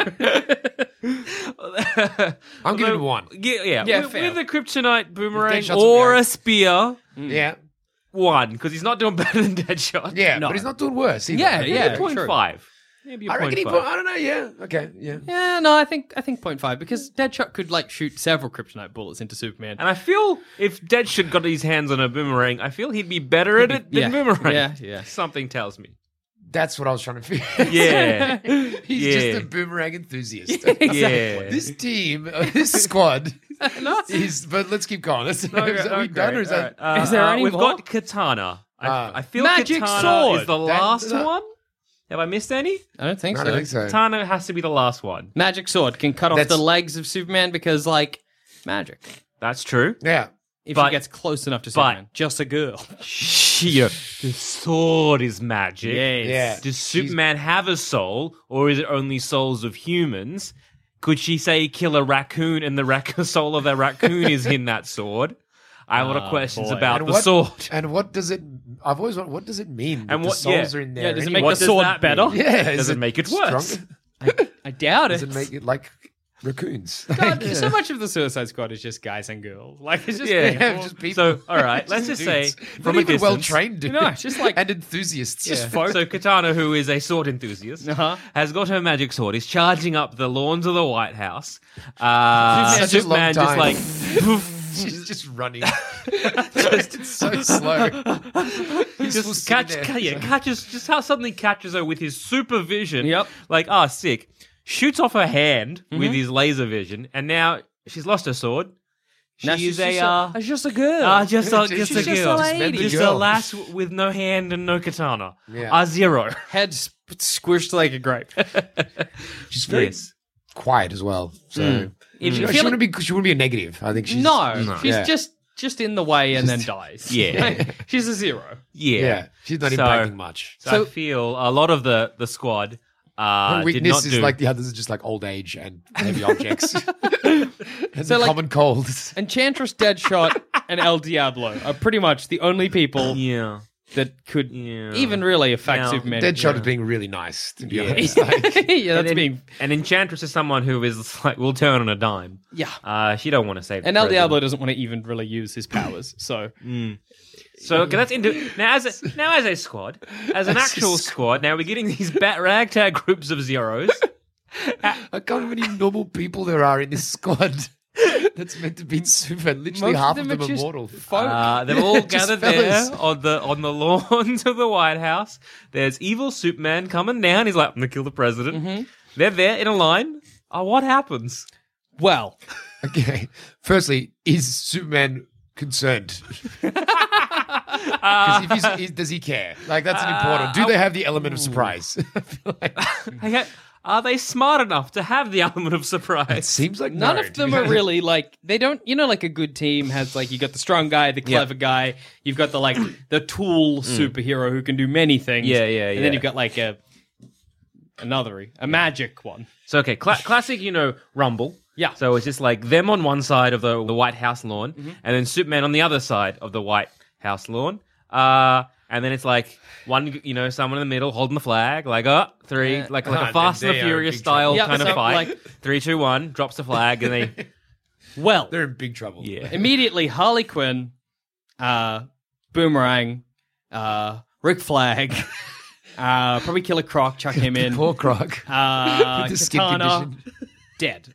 I'm giving it 1. Yeah, with, fair. with the kryptonite boomerang Deadshot's or okay. a spear, Yeah. 1 because he's not doing better than Deadshot. Yeah, No. but he's not doing worse either. Yeah, Maybe yeah. a 0.5. Maybe a I reckon 0.5. I don't know. Yeah. Okay. Yeah. Yeah, no, I think 0.5 because Deadshot could like shoot several kryptonite bullets into Superman. And I feel if Deadshot got his hands on a boomerang, I feel he'd be better at it than Yeah. Boomerang. Yeah. Something tells me. That's what I was trying to figure. Yeah. He's Yeah. just a boomerang enthusiast. Yeah. This team, this squad No. is. But let's keep going. Is Okay, that we done or is that? all right. Is there any We've more? got Katana. I feel Magic Katana sword. is the That- last that- one. Have I missed any? I don't think I so. don't think so. Katana has to be the last one. Magic sword can cut off That's- the legs of Superman because, like, magic. That's true. Yeah. If But- he gets close enough to but- Superman. Just a girl. Sheer. The sword is magic. Yes. Yeah. Does Superman have a soul, or is it only souls of humans? Could she say kill a raccoon and the soul of the raccoon is in that sword? I have a lot of questions boy. about And the what- sword. And what does it? I've always wondered. What does it mean? that And the what- souls yeah. are in there. Yeah, does it anyway? make What the does sword that better? mean? Yeah. Does is it make it worse? stronger? I doubt Does it. it make it like raccoons? God, so much of the Suicide Squad is just guys and girls. Like, it's just Yeah. people. just people. So, all right, let's just say Dudes. from Not a even distance, well trained dudes. No, it's just like- and enthusiasts. Yeah. So Katana, who is a sword enthusiast, Uh-huh. has got her magic sword. Is charging up the lawns of the White House. Such a Superman long just time. like She's just running. It's so slow. He's still sitting there. catches just how suddenly catches her with his supervision. Yep. Like, sick. Shoots off her hand with his laser vision, and now she's lost her sword. Now She's she's just a girl. just a She's girl. just a lady. Just a girl. lass with no hand and no katana. Yeah. A zero. Head squished like a grape. She's very Yes. quiet as well. So If she, you she feel wouldn't be. She wouldn't be a negative. I think she's No, she's Yeah. just in the way and then dies. Yeah. She's a zero. Yeah. Yeah, she's not So- impacting much. So I feel a lot of the squad Her did weakness not is do. like the others are just like old age and heavy objects. and So, the like- common colds. Enchantress, Deadshot, and El Diablo are pretty much the only people yeah. that could Yeah. even really affect Now, Superman. Deadshot is being really nice, to be Yeah. honest. Like, yeah, that's and, being and Enchantress is someone who is like will turn on a dime. yeah. She don't want to save. And the El president. Diablo doesn't want to even really use his powers. So So okay, that's into now as a squad, as an actual squad. Now we're getting these ragtag groups of zeros. I can't how many normal people there are in this squad that's meant to be Superman. Literally most half of of them them are are just mortal. folk. They're all Just gathered fellas. there on the lawns of the White House. There's evil Superman coming down. He's like, I'm gonna kill the president. They're there in a line. Oh, what happens? well, Okay. Firstly, is Superman concerned? Because does he care? Like that's an important. Do they have the element of surprise? I feel like Okay, are they smart enough to have the element of surprise? It seems like None no, of them dude. are really like they don't. You know, like a good team has like you got the strong guy, the clever guy. You've got the like the tool superhero who can do many things. Yeah, And then you've got like a magic one. So, okay, classic, Rumble. Yeah. So it's just like them on one side of the White House lawn, and then Superman on the other side of the White House lawn. And then it's like one, someone in the middle holding the flag, like, three, like a Fast and the Furious style kind of fight. like- 3, 2, 1, drops the flag, and they... Well, They're in big trouble. Yeah. immediately Harley Quinn, Boomerang, Rick Flag, probably Killer Croc, chuck him in. Poor Croc. Katana, The skin condition. dead.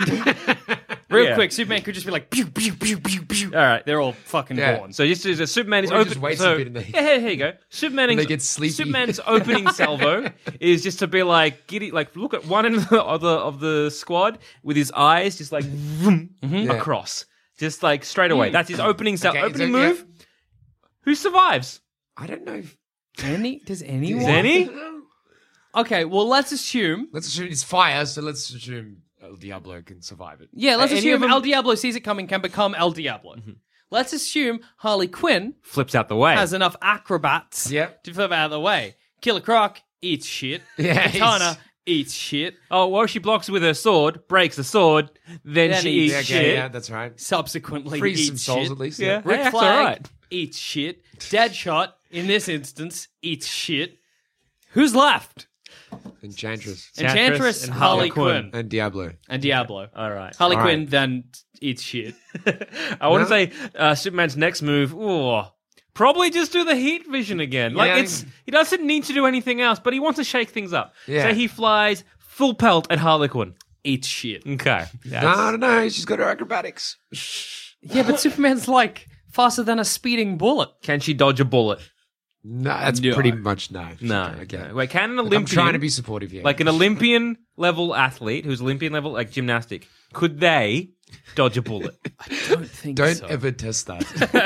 Real Yeah. quick, Superman could just be like, pew, pew, pew, pew, pew. All right. They're all fucking Yeah. gone. So just Superman is Or he open. just waits so, a bit and they- here you go. Superman And they get sleepy. Superman's opening salvo is just to be like, look at one end of the squad with his eyes just like vroom, across, just like straight away. That's his opening Okay, opening so, yeah. move. Who survives? I don't know. Does anyone? Is any? Okay, well, let's assume. Let's assume it's fire, so let's assume El Diablo can survive it. Yeah, let's Any assume of them- El Diablo sees it coming, can become El Diablo. Let's assume Harley Quinn Flips out the way. has enough acrobats Yep. to flip out of the way. Killer Croc eats shit. Yeah, Katana eats shit. Oh, well, she blocks with her sword, breaks the sword, then Then she eats eats Okay, shit. yeah, that's right. Subsequently Frees some eats souls shit. at least. Yeah. Rick Hey, that's Flag all right. eats shit. Deadshot, in this instance, eats shit. Who's left? Enchantress. Enchantress, and Harley Quinn. And Diablo. And Diablo. All right. Harley All Quinn right. then eats shit. I want to No? say Superman's next move. Probably just do the heat vision again. Like Yeah. he doesn't need to do anything else, but he wants to shake things up. Yeah. So he flies full pelt at Harley Quinn. Eats shit. Okay. No, I don't know. She's got her acrobatics. Yeah, but Superman's like faster than a speeding bullet. Can she dodge a bullet? No, that's No. pretty much no. No. Okay. No. Wait, can an Look, Olympian, I'm trying to be supportive here. like an Olympian level athlete who's Olympian level, like gymnastic, could they dodge a bullet? Don't think Don't so. ever test that.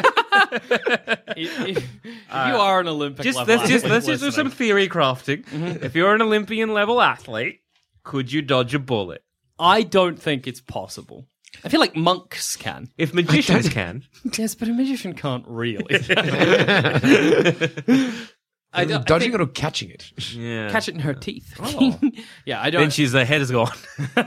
If you are an Olympic Just level let's just athlete do some listening, theory crafting. If you're an Olympian level athlete, could you dodge a bullet? I don't think it's possible. I feel like monks can. If magicians can, Yes, but a magician can't really. I don't, Dodging it or catching it? yeah. catch it in her teeth. Oh. Yeah, I Then don't. her head is gone.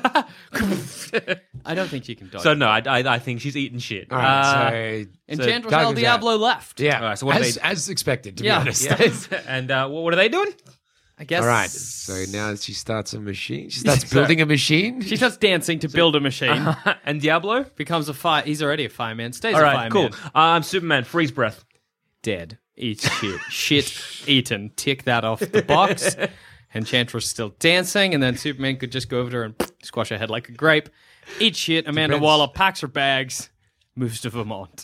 I don't think she can dodge. So no, I think she's eating shit. All right, so Enchantress Doug El is Diablo left. yeah, All right, so what as, do as expected, to Yeah. be honest. Yeah. And what are they doing? I guess. All right, so now she starts a machine. She starts building a machine. She starts dancing to build a machine. And Diablo? Becomes a fire. He's already a fireman. Stays All a right, fireman. cool. I'm Superman. Freeze breath. Dead. Eats shit. Shit eaten. Tick that off the box. Enchantress still dancing, and then Superman could just go over to her and squash her head like a grape. Eat shit. Amanda Depends. Waller packs her bags, moves to Vermont.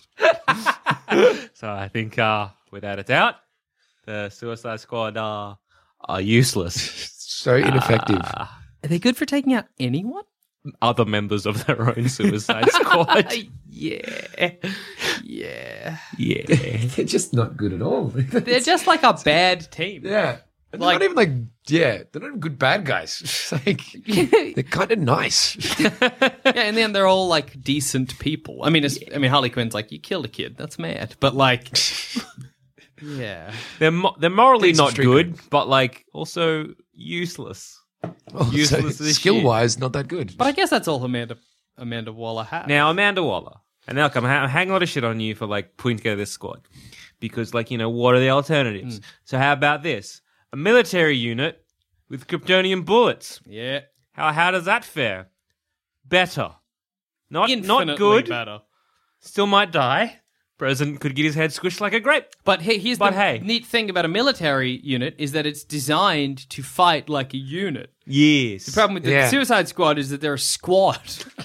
So I think, without a doubt, the Suicide Squad are useless. So ineffective. Are they good for taking out anyone? Other members of their own Suicide Squad. Yeah. Yeah. Yeah. They're just not good at all. They're just like a bad team. yeah. And Like- they're not even they're not even good bad guys. Like, they're kind of nice. Yeah, in the end, they're all like decent people. I mean, Harley Quinn's like, you killed a kid. That's mad. But like, yeah. They're morally Decent not street good, but like also useless. Useless as skill shit. wise, not that good. But I guess that's all Amanda Waller had. Now, Amanda Waller. And now I'm hang a lot of shit on you for like putting together this squad. Because what are the alternatives? So how about this? A military unit with Kryptonian bullets. Yeah. How does that fare? Better. Not Infinitely good. better. Still might die. President could get his head squished like a grape. But here's the neat thing about a military unit is that it's designed to fight like a unit. Yes. The problem with the Suicide Squad is that they're a squad.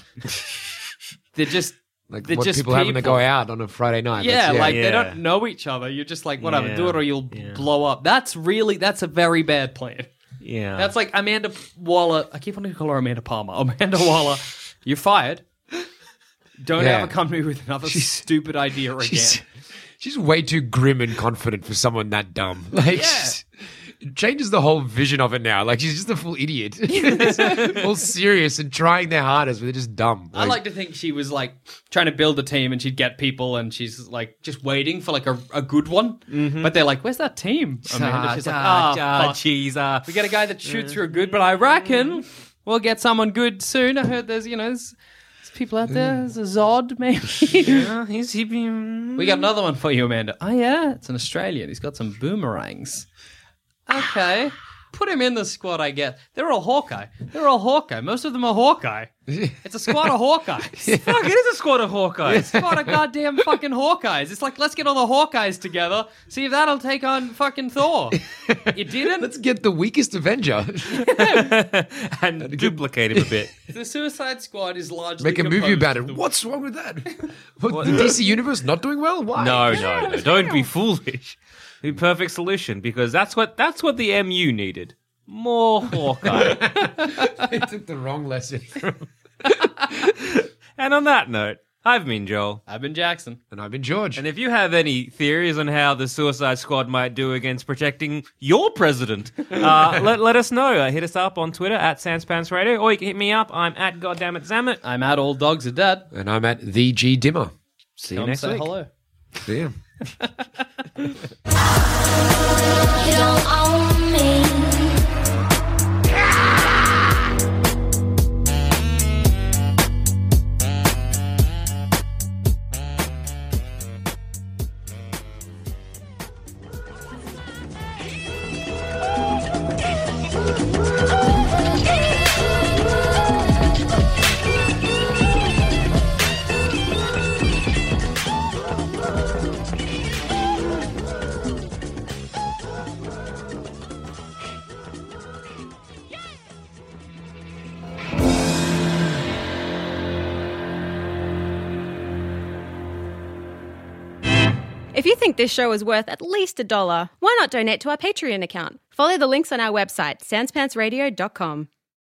They're just like they're what just people having to go out on a Friday night. Yeah, That's- they don't know each other. You're just like, whatever, do it or you'll blow up. That's a very bad plan. Yeah. That's like Amanda Waller. I keep wanting to call her Amanda Palmer. Amanda Waller, you're fired. Don't Yeah. ever come to me with another stupid idea again. She's way too grim and confident for someone that dumb. Like, It changes the whole vision of it now. Like, she's just a full idiot. All serious and trying their hardest, but they're just dumb. I like to think she was like trying to build a team and she'd get people and she's like just waiting for like a good one. But they're like, where's that team? Amanda? She's like, jeez. we get a guy that shoots through a good, but I reckon we'll get someone good soon. I heard there's people out there. There's a Zod, maybe. We got another one for you, Amanda. Oh, yeah? It's an Australian. He's got some boomerangs. Okay. Put him in the squad, I guess. They're all Hawkeye. Most of them are Hawkeye. It's a squad of Hawkeyes. Fuck, it is a squad of Hawkeyes. It's a squad of goddamn fucking Hawkeyes. It's like, let's get all the Hawkeyes together, see if that'll take on fucking Thor. You didn't? Let's get the weakest Avenger. And duplicate him a bit. The Suicide Squad is largely Make a movie composed about it. of the- What's wrong with that? What, the DC Universe not doing well? Why? No. Don't be foolish. The perfect solution, because that's what the MU needed. More Hawkeye. They took the wrong lesson. And on that note, I've been Joel. I've been Jackson. And I've been George. And if you have any theories on how the Suicide Squad might do against protecting your president, let us know. Hit us up on Twitter at SansPantsRadio, or you can hit me up. I'm at GoddammitZammit. I'm at All Dogs Are Dead. And I'm at the G Dimmer. See you Come next say week. hello. See ya. You don't own me. If you think this show is worth at least $1, why not donate to our Patreon account? Follow the links on our website, sanspantsradio.com.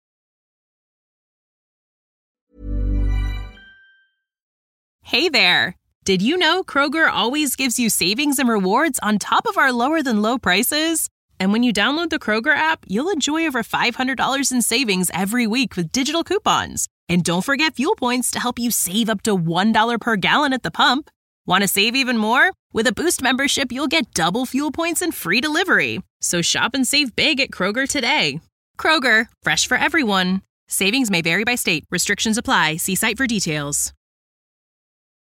Hey there. Did you know Kroger always gives you savings and rewards on top of our lower than low prices? And when you download the Kroger app, you'll enjoy over $500 in savings every week with digital coupons. And don't forget fuel points to help you save up to $1 per gallon at the pump. Want to save even more? With a Boost membership, you'll get double fuel points and free delivery. So shop and save big at Kroger today. Kroger, fresh for everyone. Savings may vary by state. Restrictions apply. See site for details.